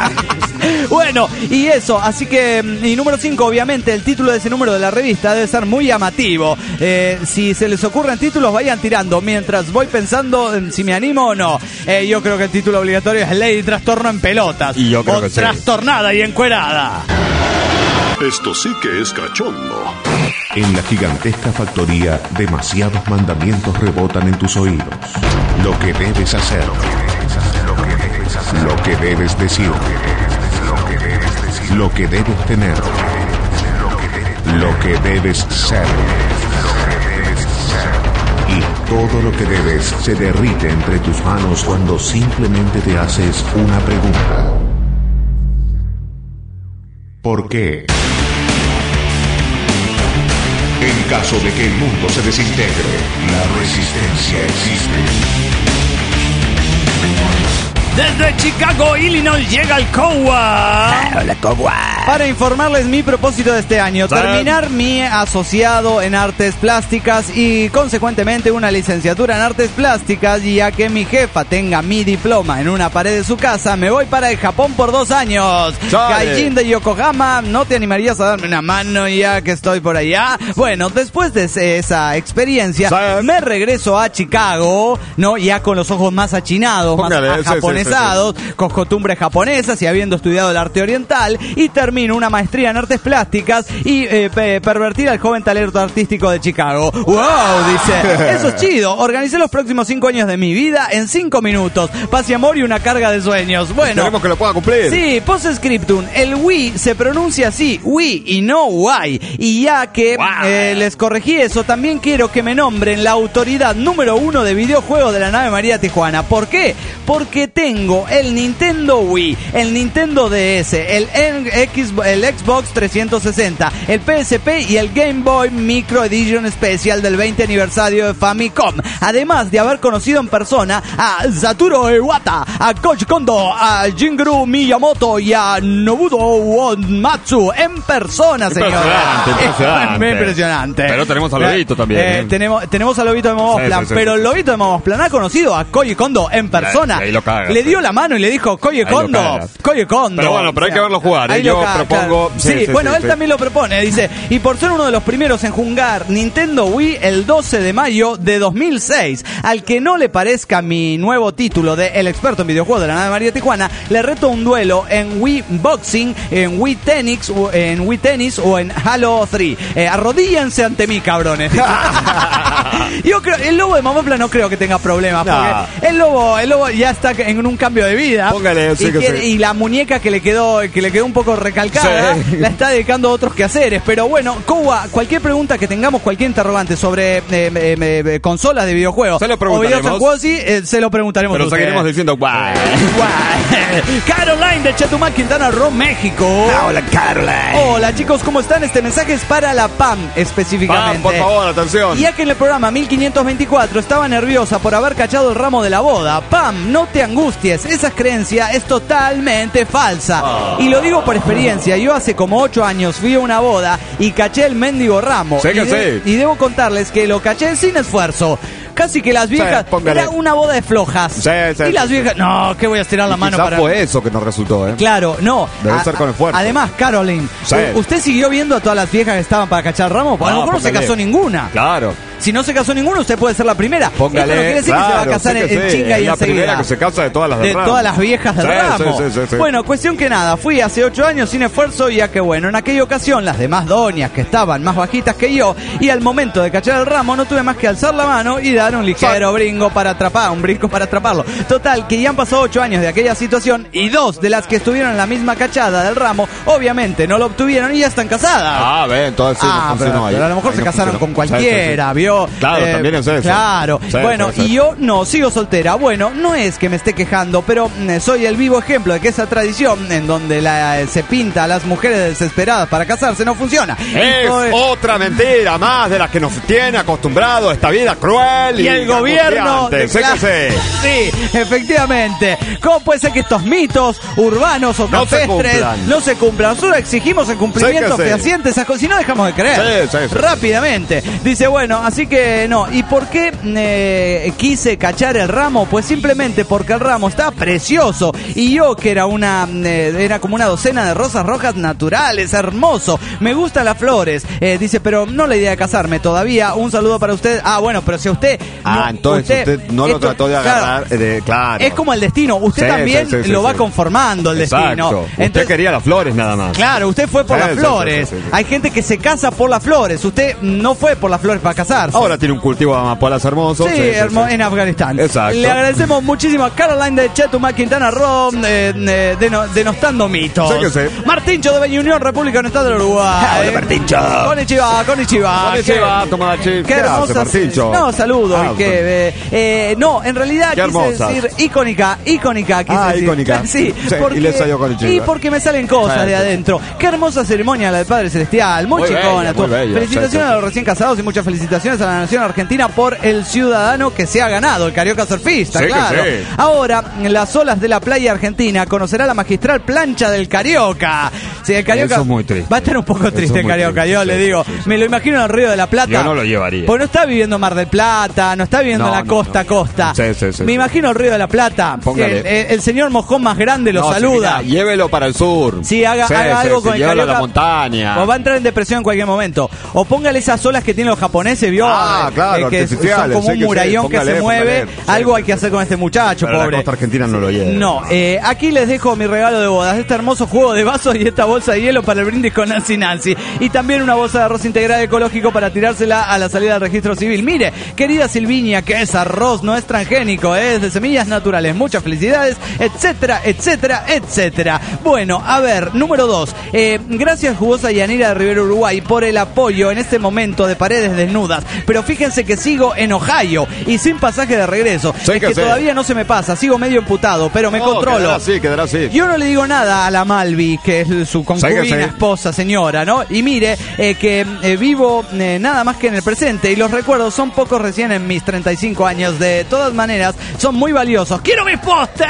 S3: Bueno, y eso, así que, y número cinco, obviamente, el título de ese número de la revista debe ser muy llamativo. Eh, si se les ocurren títulos, vayan tirando, mientras voy pensando en si me animo o no. Eh, yo creo que el título obligatorio es Lady Trastorno en pelotas.
S4: Y yo creo
S3: o
S4: que sí.
S3: Trastornada y encuerada.
S7: Esto sí que es cachondo.
S1: En la gigantesca factoría, demasiados mandamientos rebotan en tus oídos. Lo que debes hacer, lo que debes decir, lo que debes tener, lo que debes ser. Y todo lo que debes se derrite entre tus manos cuando simplemente te haces una pregunta. ¿Por qué? En caso de que el mundo se desintegre, la resistencia existe.
S3: Desde Chicago, Illinois, llega el Cowa.
S4: Hola, Cowa.
S3: Para informarles mi propósito de este año, terminar mi asociado en artes plásticas y consecuentemente una licenciatura en artes plásticas, ya que mi jefa tenga mi diploma en una pared de su casa. Me voy para el Japón por dos años. Gaijin de Yokohama, ¿no te animarías a darme una mano ya que estoy por allá? Bueno, después de esa experiencia, ¿sabes? Me regreso a Chicago, ¿no? Ya con los ojos más achinados,
S4: Póngale,
S3: más
S4: sí,
S3: japonesados, sí, sí, sí. con costumbres japonesas y habiendo estudiado el arte oriental, y termino una maestría en artes plásticas y eh, pe- pervertir al joven talento artístico de Chicago. ¡Wow! Dice, eso es chido. Organicé los próximos cinco años de mi vida en cinco minutos. Paz y amor y una carga de sueños. Bueno,
S4: esperemos que lo pueda cumplir.
S3: Sí, post-scriptum. El Wii se pronuncia así, Wii y no Wai. Y ya que wow. eh, les corregí eso, también quiero que me nombren la autoridad número uno de videojuegos de la nave María Tijuana. ¿Por qué? Porque tengo el Nintendo Wii, el Nintendo D S, el X el Xbox trescientos sesenta, el P S P y el Game Boy Micro Edition Special del veinte aniversario de Famicom. Además de haber conocido en persona a Satoru Iwata, a Koji Kondo, a Shigeru Miyamoto y a Nobuo Uematsu en persona, señora.
S4: Impresionante, impresionante.
S3: impresionante.
S4: Pero tenemos a Lobito también.
S3: Eh,
S4: ¿eh?
S3: tenemos, tenemos a Lobito de Momosplan, sí, sí, sí, pero sí, sí. Lobito de Momosplan ha conocido a Koji Kondo en persona.
S4: Ahí lo caga,
S3: le dio
S4: sí.
S3: la mano y le dijo, Koji Kondo, Koji Kondo.
S4: Pero bueno, pero hay que verlo jugar, ¿eh? Yo caga, propongo...
S3: Claro. Sí, sí, sí, bueno, sí, él sí. también lo propone, dice, y por ser uno de los primeros en jugar Nintendo Wii el doce de mayo de dos mil seis, al que no le parezca mi nuevo título de El experto en videojuegos de la nave María Tijuana, le reto un duelo en Wii Boxing, en Wii Tennis, en Wii Tennis o en Halo tres. Eh, arrodíllense ante mí, cabrones. Yo creo, el lobo de Mamopla no creo que tenga problemas, no. porque el lobo, el lobo ya está en un cambio de vida.
S4: Póngale, sí
S3: y,
S4: que
S3: quiere,
S4: sí.
S3: y la muñeca que le quedó, que le quedó un poco recalcada, sí. la está dedicando a otros quehaceres. Pero bueno, Kowa, cualquier pregunta que tengamos, cualquier interrogante sobre eh, eh, eh, consolas de videojuegos
S4: se lo
S3: o videojuegos, sí, eh, se lo preguntaremos.
S4: Pero seguiremos diciendo guay.
S3: Guay. Caroline de Chetumal, Quintana Roo, México.
S4: Hola, Caroline.
S3: Hola, chicos, ¿cómo están? Este mensaje es para la P A M específicamente.
S4: Pam, por favor, atención.
S3: Ya que en el programa mil quinientos veinticuatro estaba nerviosa por haber cachado el ramo de la boda. Pam, no te angusties, esa creencia es totalmente falsa. Oh. Y lo digo por experiencia, yo hace como ocho años fui a una boda y caché el mendigo ramo.
S4: Sí,
S3: y, de- y debo contarles que lo caché sin esfuerzo. Casi que las viejas...
S4: Sí,
S3: era una boda de flojas.
S4: Sí, sí,
S3: y las
S4: sí,
S3: viejas...
S4: sí.
S3: No, que voy a estirar la
S4: y
S3: mano
S4: quizá
S3: para...
S4: fue eso que nos resultó, ¿eh?
S3: Claro, no.
S4: Debe
S3: a,
S4: ser con esfuerzo.
S3: Además, Caroline,
S4: Sí.
S3: ¿usted siguió viendo a todas las viejas que estaban para cachar ramo? Porque
S4: No,
S3: a lo mejor no se
S4: póngale.
S3: casó ninguna.
S4: Claro.
S3: Si no se casó ninguno, usted puede ser la primera.
S4: Póngale,
S3: Esto no quiere decir
S4: claro,
S3: que se va a casar
S4: sí
S3: en,
S4: que
S3: en
S4: sí.
S3: chinga
S4: Es
S3: y
S4: la
S3: enseguida.
S4: primera que se casa de todas las del
S3: De
S4: ramo.
S3: todas las viejas del
S4: Sí,
S3: ramo.
S4: sí, sí, sí, sí.
S3: Bueno, cuestión que nada, fui hace ocho años sin esfuerzo, ya que bueno, en aquella ocasión las demás doñas que estaban más bajitas que yo, y al momento de cachar el ramo no tuve más que alzar la mano y dar un ligero brinco para atrapar, un brinco para atraparlo. Total, que ya han pasado ocho años de aquella situación y dos de las que estuvieron en la misma cachada del ramo, obviamente no lo obtuvieron y ya están casadas.
S4: Ah, ve, entonces sí,
S3: Ah,
S4: no funcionó
S3: pero,
S4: ahí.
S3: pero a lo mejor
S4: Ahí
S3: se
S4: no
S3: casaron
S4: funcionó.
S3: con cualquiera,
S4: Sí, sí, sí.
S3: ¿vio?
S4: Claro, también es eso.
S3: Claro.
S4: Sí,
S3: bueno,
S4: puede ser.
S3: y yo no, sigo soltera. Bueno, no es que me esté quejando, pero mm, soy el vivo ejemplo de que esa tradición en donde la, se pinta a las mujeres desesperadas para casarse no funciona.
S4: Es
S3: Entonces,
S4: otra mentira más de las que nos tiene acostumbrado esta vida cruel y,
S3: y el gobierno
S4: angustiante.
S3: de
S4: Sé
S3: cla-
S4: que sé.
S3: Sí, efectivamente. ¿Cómo puede ser que estos mitos urbanos o
S4: No se
S3: campestres
S4: cumplan.
S3: no se cumplan? Solo exigimos el cumplimiento
S4: Sé que sé.
S3: fehaciente, esas cosas, si no dejamos de creer.
S4: Sí, sí, sí.
S3: Rápidamente. Dice, bueno, así que no. ¿Y por qué eh, quise cachar el ramo? Pues simplemente porque el ramo está precioso y yo que era una eh, era como una docena de rosas rojas naturales, hermoso. Me gustan las flores. Eh, dice, pero no la idea de casarme todavía. Un saludo para usted. Ah, bueno, pero si usted
S4: Ah,
S3: no,
S4: entonces usted, no lo
S3: esto-
S4: trató de agarrar.
S3: claro,
S4: eh, de, claro.
S3: es como el destino. Usted
S4: Sí,
S3: también
S4: sí, sí, sí,
S3: lo va
S4: sí.
S3: conformando el
S4: Exacto.
S3: destino.
S4: Usted
S3: Entonces,
S4: quería las flores nada más.
S3: claro, usted fue por
S4: Sí,
S3: las
S4: sí,
S3: flores.
S4: sí, sí, sí.
S3: Hay gente que se casa por las flores. Usted no fue por las flores para casarse. retirarse.
S4: Ahora tiene un cultivo de amapolas hermoso.
S3: Sí,
S4: sí, sí,
S3: hermo-
S4: sí.
S3: en Afganistán.
S4: Exacto.
S3: Le agradecemos muchísimo a Caroline de Chetumal, Quintana Roo, eh, eh, deno- denostando mitos.
S4: Sí que sí.
S3: Martincho de Bella Unión, República Oriental del Uruguay.
S4: Hola, Martincho.
S3: Konnichiwa, konnichiwa.
S4: Konnichiwa,
S3: Qué-
S4: Tomodachi.
S3: Qué
S4: ¿Qué hace,
S3: hermosa.
S4: Martincho?
S3: No, saludo.
S4: Ah,
S3: y que, eh, eh, no, en realidad
S4: Qué
S3: quise
S4: hermosa.
S3: decir icónica, icónica. Quise
S4: Ah,
S3: decir.
S4: icónica.
S3: Sí,
S4: Sí,
S3: porque,
S4: y le salió konnichiwa.
S3: y porque me salen cosas
S4: Sí,
S3: de
S4: sí.
S3: adentro. Qué hermosa ceremonia la del Padre Celestial. Muy,
S4: Muy
S3: chicona.
S4: bella,
S3: todo.
S4: muy bella.
S3: Felicitaciones
S4: Sí, sí,
S3: a los recién casados y muchas felicitaciones a la nación argentina por el ciudadano que se ha ganado, el Carioca Surfista,
S4: Sí que
S3: claro.
S4: sí.
S3: Ahora, en las olas de la playa argentina conocerá la magistral plancha del Carioca. Sí, el Carioca
S4: Eso es muy triste.
S3: va a estar un poco
S4: Eso
S3: triste
S4: es
S3: el
S4: muy
S3: Carioca,
S4: triste,
S3: yo
S4: sí,
S3: le
S4: sí,
S3: digo.
S4: sí, sí.
S3: Me lo imagino en el Río de la Plata.
S4: Yo no lo llevaría.
S3: Pues no está viviendo en Mar del Plata, no está viviendo
S4: No,
S3: en la
S4: no,
S3: costa a
S4: no.
S3: costa.
S4: Sí, sí, sí,
S3: Me
S4: sí.
S3: imagino el Río de la Plata.
S4: Póngale.
S3: El, el- el señor mojón más grande lo
S4: No, sí,
S3: saluda.
S4: mira, llévelo para el sur.
S3: Sí, haga,
S4: Sí,
S3: haga
S4: sí,
S3: algo
S4: sí,
S3: con el
S4: llévelo
S3: Carioca.
S4: a la montaña.
S3: O va a entrar en depresión en cualquier momento. O póngale esas olas que tienen los japoneses, ¿vio?
S4: Ah, claro,
S3: que son
S4: artificiales,
S3: como
S4: sí
S3: un
S4: que sí,
S3: murallón que
S4: póngale,
S3: se mueve.
S4: póngale. Sí,
S3: Algo
S4: sí.
S3: hay que hacer con este muchacho,
S4: Pero la
S3: pobre.
S4: costa argentina no lo lleva.
S3: No, eh, aquí les dejo mi regalo de bodas, este hermoso juego de vasos y esta bolsa de hielo para el brindis con Nancy Nancy. Y también una bolsa de arroz integral ecológico para tirársela a la salida del registro civil. Mire, querida Silvinia, que es arroz, no es transgénico, es de semillas naturales. Muchas felicidades, etcétera, etcétera, etcétera. Bueno, a ver, número dos. Eh, gracias, Jugosa Yanira de Rivero Uruguay, por el apoyo en este momento de Paredes Desnudas. Pero fíjense que sigo en Ohio y sin pasaje de regreso.
S4: Sí
S3: es
S4: que
S3: que
S4: sí.
S3: todavía no se me pasa, sigo medio emputado, pero me
S4: No,
S3: controlo.
S4: Quedará así, quedará así.
S3: Yo no le digo nada a la Malvi, que es su concubina,
S4: Sí que sí.
S3: esposa, señora, ¿no? Y mire, eh, que eh, vivo eh, nada más que en el presente y los recuerdos son pocos recién en mis treinta y cinco años. De todas maneras, son muy valiosos. ¡Quiero mis postes!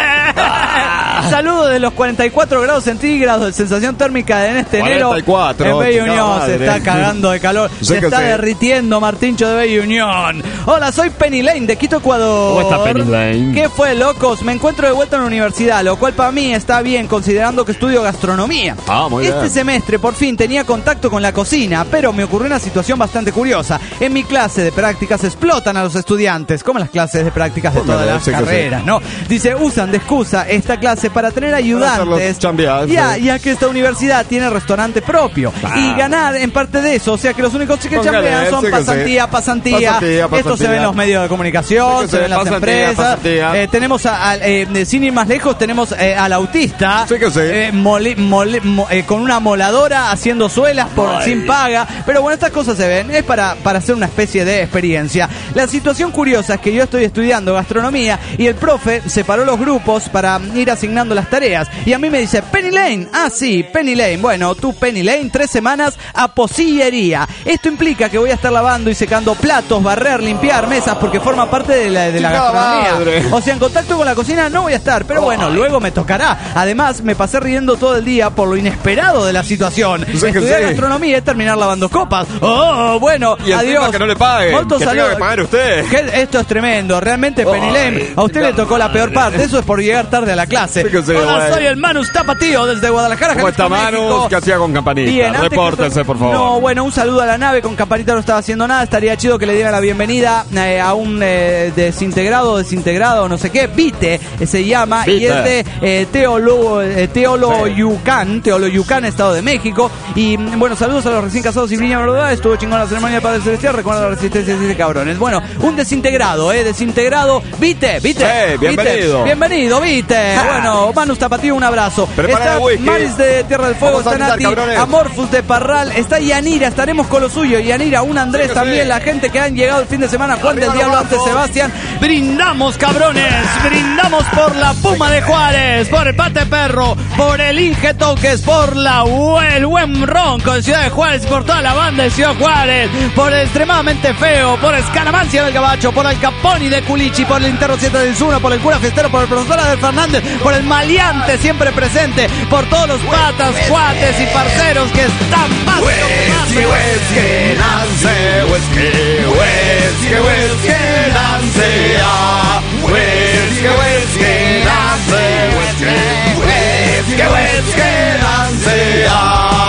S3: Saludos de los cuarenta y cuatro grados centígrados de sensación térmica en este enero.
S4: cuarenta y cuatro,
S3: En Bella
S4: chica
S3: Unión
S4: madre.
S3: se está cagando de calor.
S4: Sí
S3: se
S4: que
S3: está
S4: sí.
S3: derritiendo Martincho de Bella Unión. Hola, soy Penny Lane de Quito, Ecuador.
S4: ¿Cómo está Penny Lane?
S3: ¿Qué fue, locos? Me encuentro de vuelta en la universidad, lo cual para mí está bien considerando que estudio gastronomía.
S4: Ah, muy
S3: este
S4: bien.
S3: semestre por fin tenía contacto con la cocina, pero me ocurrió una situación bastante curiosa. En mi clase de prácticas explotan a los estudiantes, como en las clases de prácticas de
S4: Póngale,
S3: todas las
S4: sí que sí.
S3: carreras, ¿no? Dice, usan de excusa esta clase para tener ayudantes.
S4: hacerlos chambear,
S3: Ya,
S4: sí.
S3: ya que esta universidad tiene restaurante propio.
S4: Ah.
S3: Y ganar en parte de eso, o sea que los únicos que
S4: Póngale,
S3: chambean son
S4: sí que sí.
S3: pasantía, pasantía.
S4: Pasantía,
S3: Esto se
S4: pasantía.
S3: ve en los medios de comunicación,
S4: Sí que
S3: se
S4: sí,
S3: ve en las
S4: pasantía,
S3: empresas.
S4: pasantía.
S3: Eh, tenemos, a, a- eh, sin ir más lejos, tenemos eh, al autista.
S4: Sí que sí.
S3: eh, moli- mole- mo- eh, con una moladora haciendo suelas por
S4: Ay.
S3: sin paga. Pero bueno, estas cosas se ven. Es para, para hacer una especie de experiencia. La situación curiosa es que yo estoy estudiando gastronomía y el profe separó los grupos para ir asignando las tareas. Y a mí me dice, Penny Lane. Ah, sí, Penny Lane. Bueno, tú, Penny Lane, tres semanas a pocillería. Esto implica que voy a estar lavando y secando platos, barrer, limpiar mesas, porque forma parte de la, de la
S4: Chica
S3: gastronomía.
S4: madre.
S3: O sea, en contacto con la cocina no voy a estar, pero bueno, luego me tocará. Además, me pasé riendo todo el día por lo inesperado de la situación.
S4: Sí que
S3: Estudiar
S4: sí.
S3: gastronomía es terminar lavando copas. Oh, bueno,
S4: Y encima
S3: adiós.
S4: que no le paguen,
S3: Molto
S4: que tenga
S3: saludo.
S4: que pagar usted.
S3: Que esto es tremendo, realmente, Penny
S4: Ay,
S3: Lane, a usted le tocó la peor parte. Eso es por llegar tarde a la clase.
S4: Sí que sí,
S3: Hola,
S4: güey.
S3: soy el Manus Tapatío desde Guadalajara,
S4: ¿Cómo está,
S3: Jalisco,
S4: Manus?
S3: México.
S4: ¿Qué hacía con campanita?
S3: Bien, antes que
S4: Repórtese,
S3: esto-
S4: por favor.
S3: No, bueno, un saludo a la nave. Con campanita no estaba haciendo nada. Estaría chido que le dieran la bienvenida eh, a un eh, desintegrado, desintegrado, no sé qué. Vite eh, se llama.
S4: Vite.
S3: Y es de eh, Teolo, eh, Teoloyucán, Teoloyucán, Estado de México. Y mm, bueno, saludos a los recién casados y brilla, ¿verdad? Estuvo chingón la ceremonia del Padre Celestial. Recuerda la resistencia de cabrones. Bueno, un desintegrado, ¿eh? Desintegrado. Vite, Vite.
S4: Sí, bienvenido.
S3: Vite. Bienvenido, Vite. Bueno, Manus Tapatío, un abrazo.
S4: Prepara
S3: Está
S4: el whisky.
S3: Maris de Tierra del Fuego,
S4: Vamos a
S3: está
S4: brindar,
S3: Nati,
S4: cabrones.
S3: Amorfus de Parral, está Yanira, estaremos con lo suyo. Yanira, un Andrés
S4: Sí que
S3: también,
S4: sí.
S3: la gente que han llegado el fin de semana, Juan
S4: Arriba
S3: del Diablo
S4: los
S3: ante
S4: bancos.
S3: Sebastián. Brindamos, cabrones, brindamos por la Puma de Juárez, por el Pate Perro, por el Inge Toques, por la el buen Ronco de Ciudad de Juárez, por toda la banda de Ciudad Juárez, por el extremadamente feo, por Escanamancia del Gabacho, por el Caponi de Culichi, por el Interro siete del Zuna, por el Cura Fiestero, por el Profesor Adel Fernández, por el Maleante siempre presente, por todos los patas, cuates y parceros que están más
S4: Whisky, whisky, dance, whisky, whisky, whisky, dance, ah. Whisky, whisky, dance, whisky, whisky, whisky, dance, ah.
S3: Y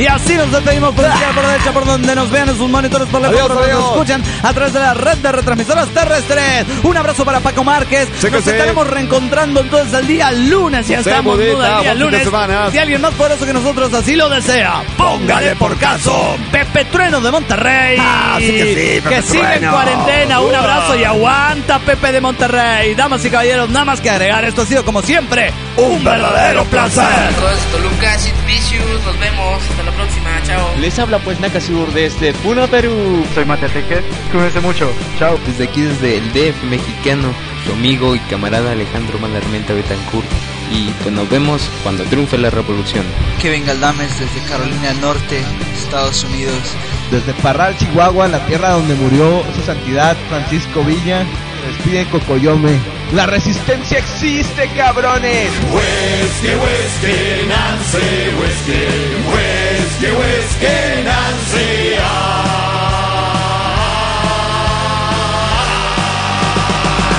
S3: Y así nos despedimos por izquierda, por derecha, por donde nos vean en sus monitores, por la
S4: Adiós,
S3: por donde nos
S4: adiós.
S3: escuchan a través de la red de retransmisoras terrestres. Un abrazo para Paco Márquez.
S4: Sí que
S3: Nos
S4: sí.
S3: estaremos reencontrando entonces el día lunes. Ya
S4: Sí,
S3: estamos
S4: budita,
S3: duda el día
S4: buen fin de
S3: lunes.
S4: semana.
S3: Si alguien más poderoso que nosotros así lo desea, póngale por caso. Pepe Trueno de Monterrey.
S4: Ah, sí que sí, Pepe
S3: que sigue en
S4: Trueno.
S3: cuarentena. Un
S4: Uah.
S3: abrazo y aguanta Pepe de Monterrey. Damas y caballeros, nada más que agregar. Esto ha sido como siempre un verdadero placer.
S8: Todos Toluca, Sid Vicious, nos vemos, hasta la próxima, chao.
S9: Les habla pues Nakasur desde Puno, Perú.
S10: Soy Mateteque, cuídense mucho, chao.
S11: Desde aquí, desde el D F mexicano, su amigo y camarada Alejandro Malarmenta Betancourt. Y pues nos vemos cuando triunfe la revolución.
S12: Kevin Galdames desde Carolina del Norte, Estados Unidos.
S13: Desde Parral, Chihuahua, la tierra donde murió su santidad Francisco Villa, despide Cocoyome. ¡La resistencia existe, cabrones!
S14: Whisky, whisky, Nancy, whisky, whisky, whisky, Nancy.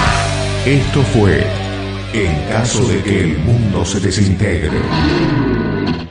S1: Esto fue En caso de que el mundo se desintegre.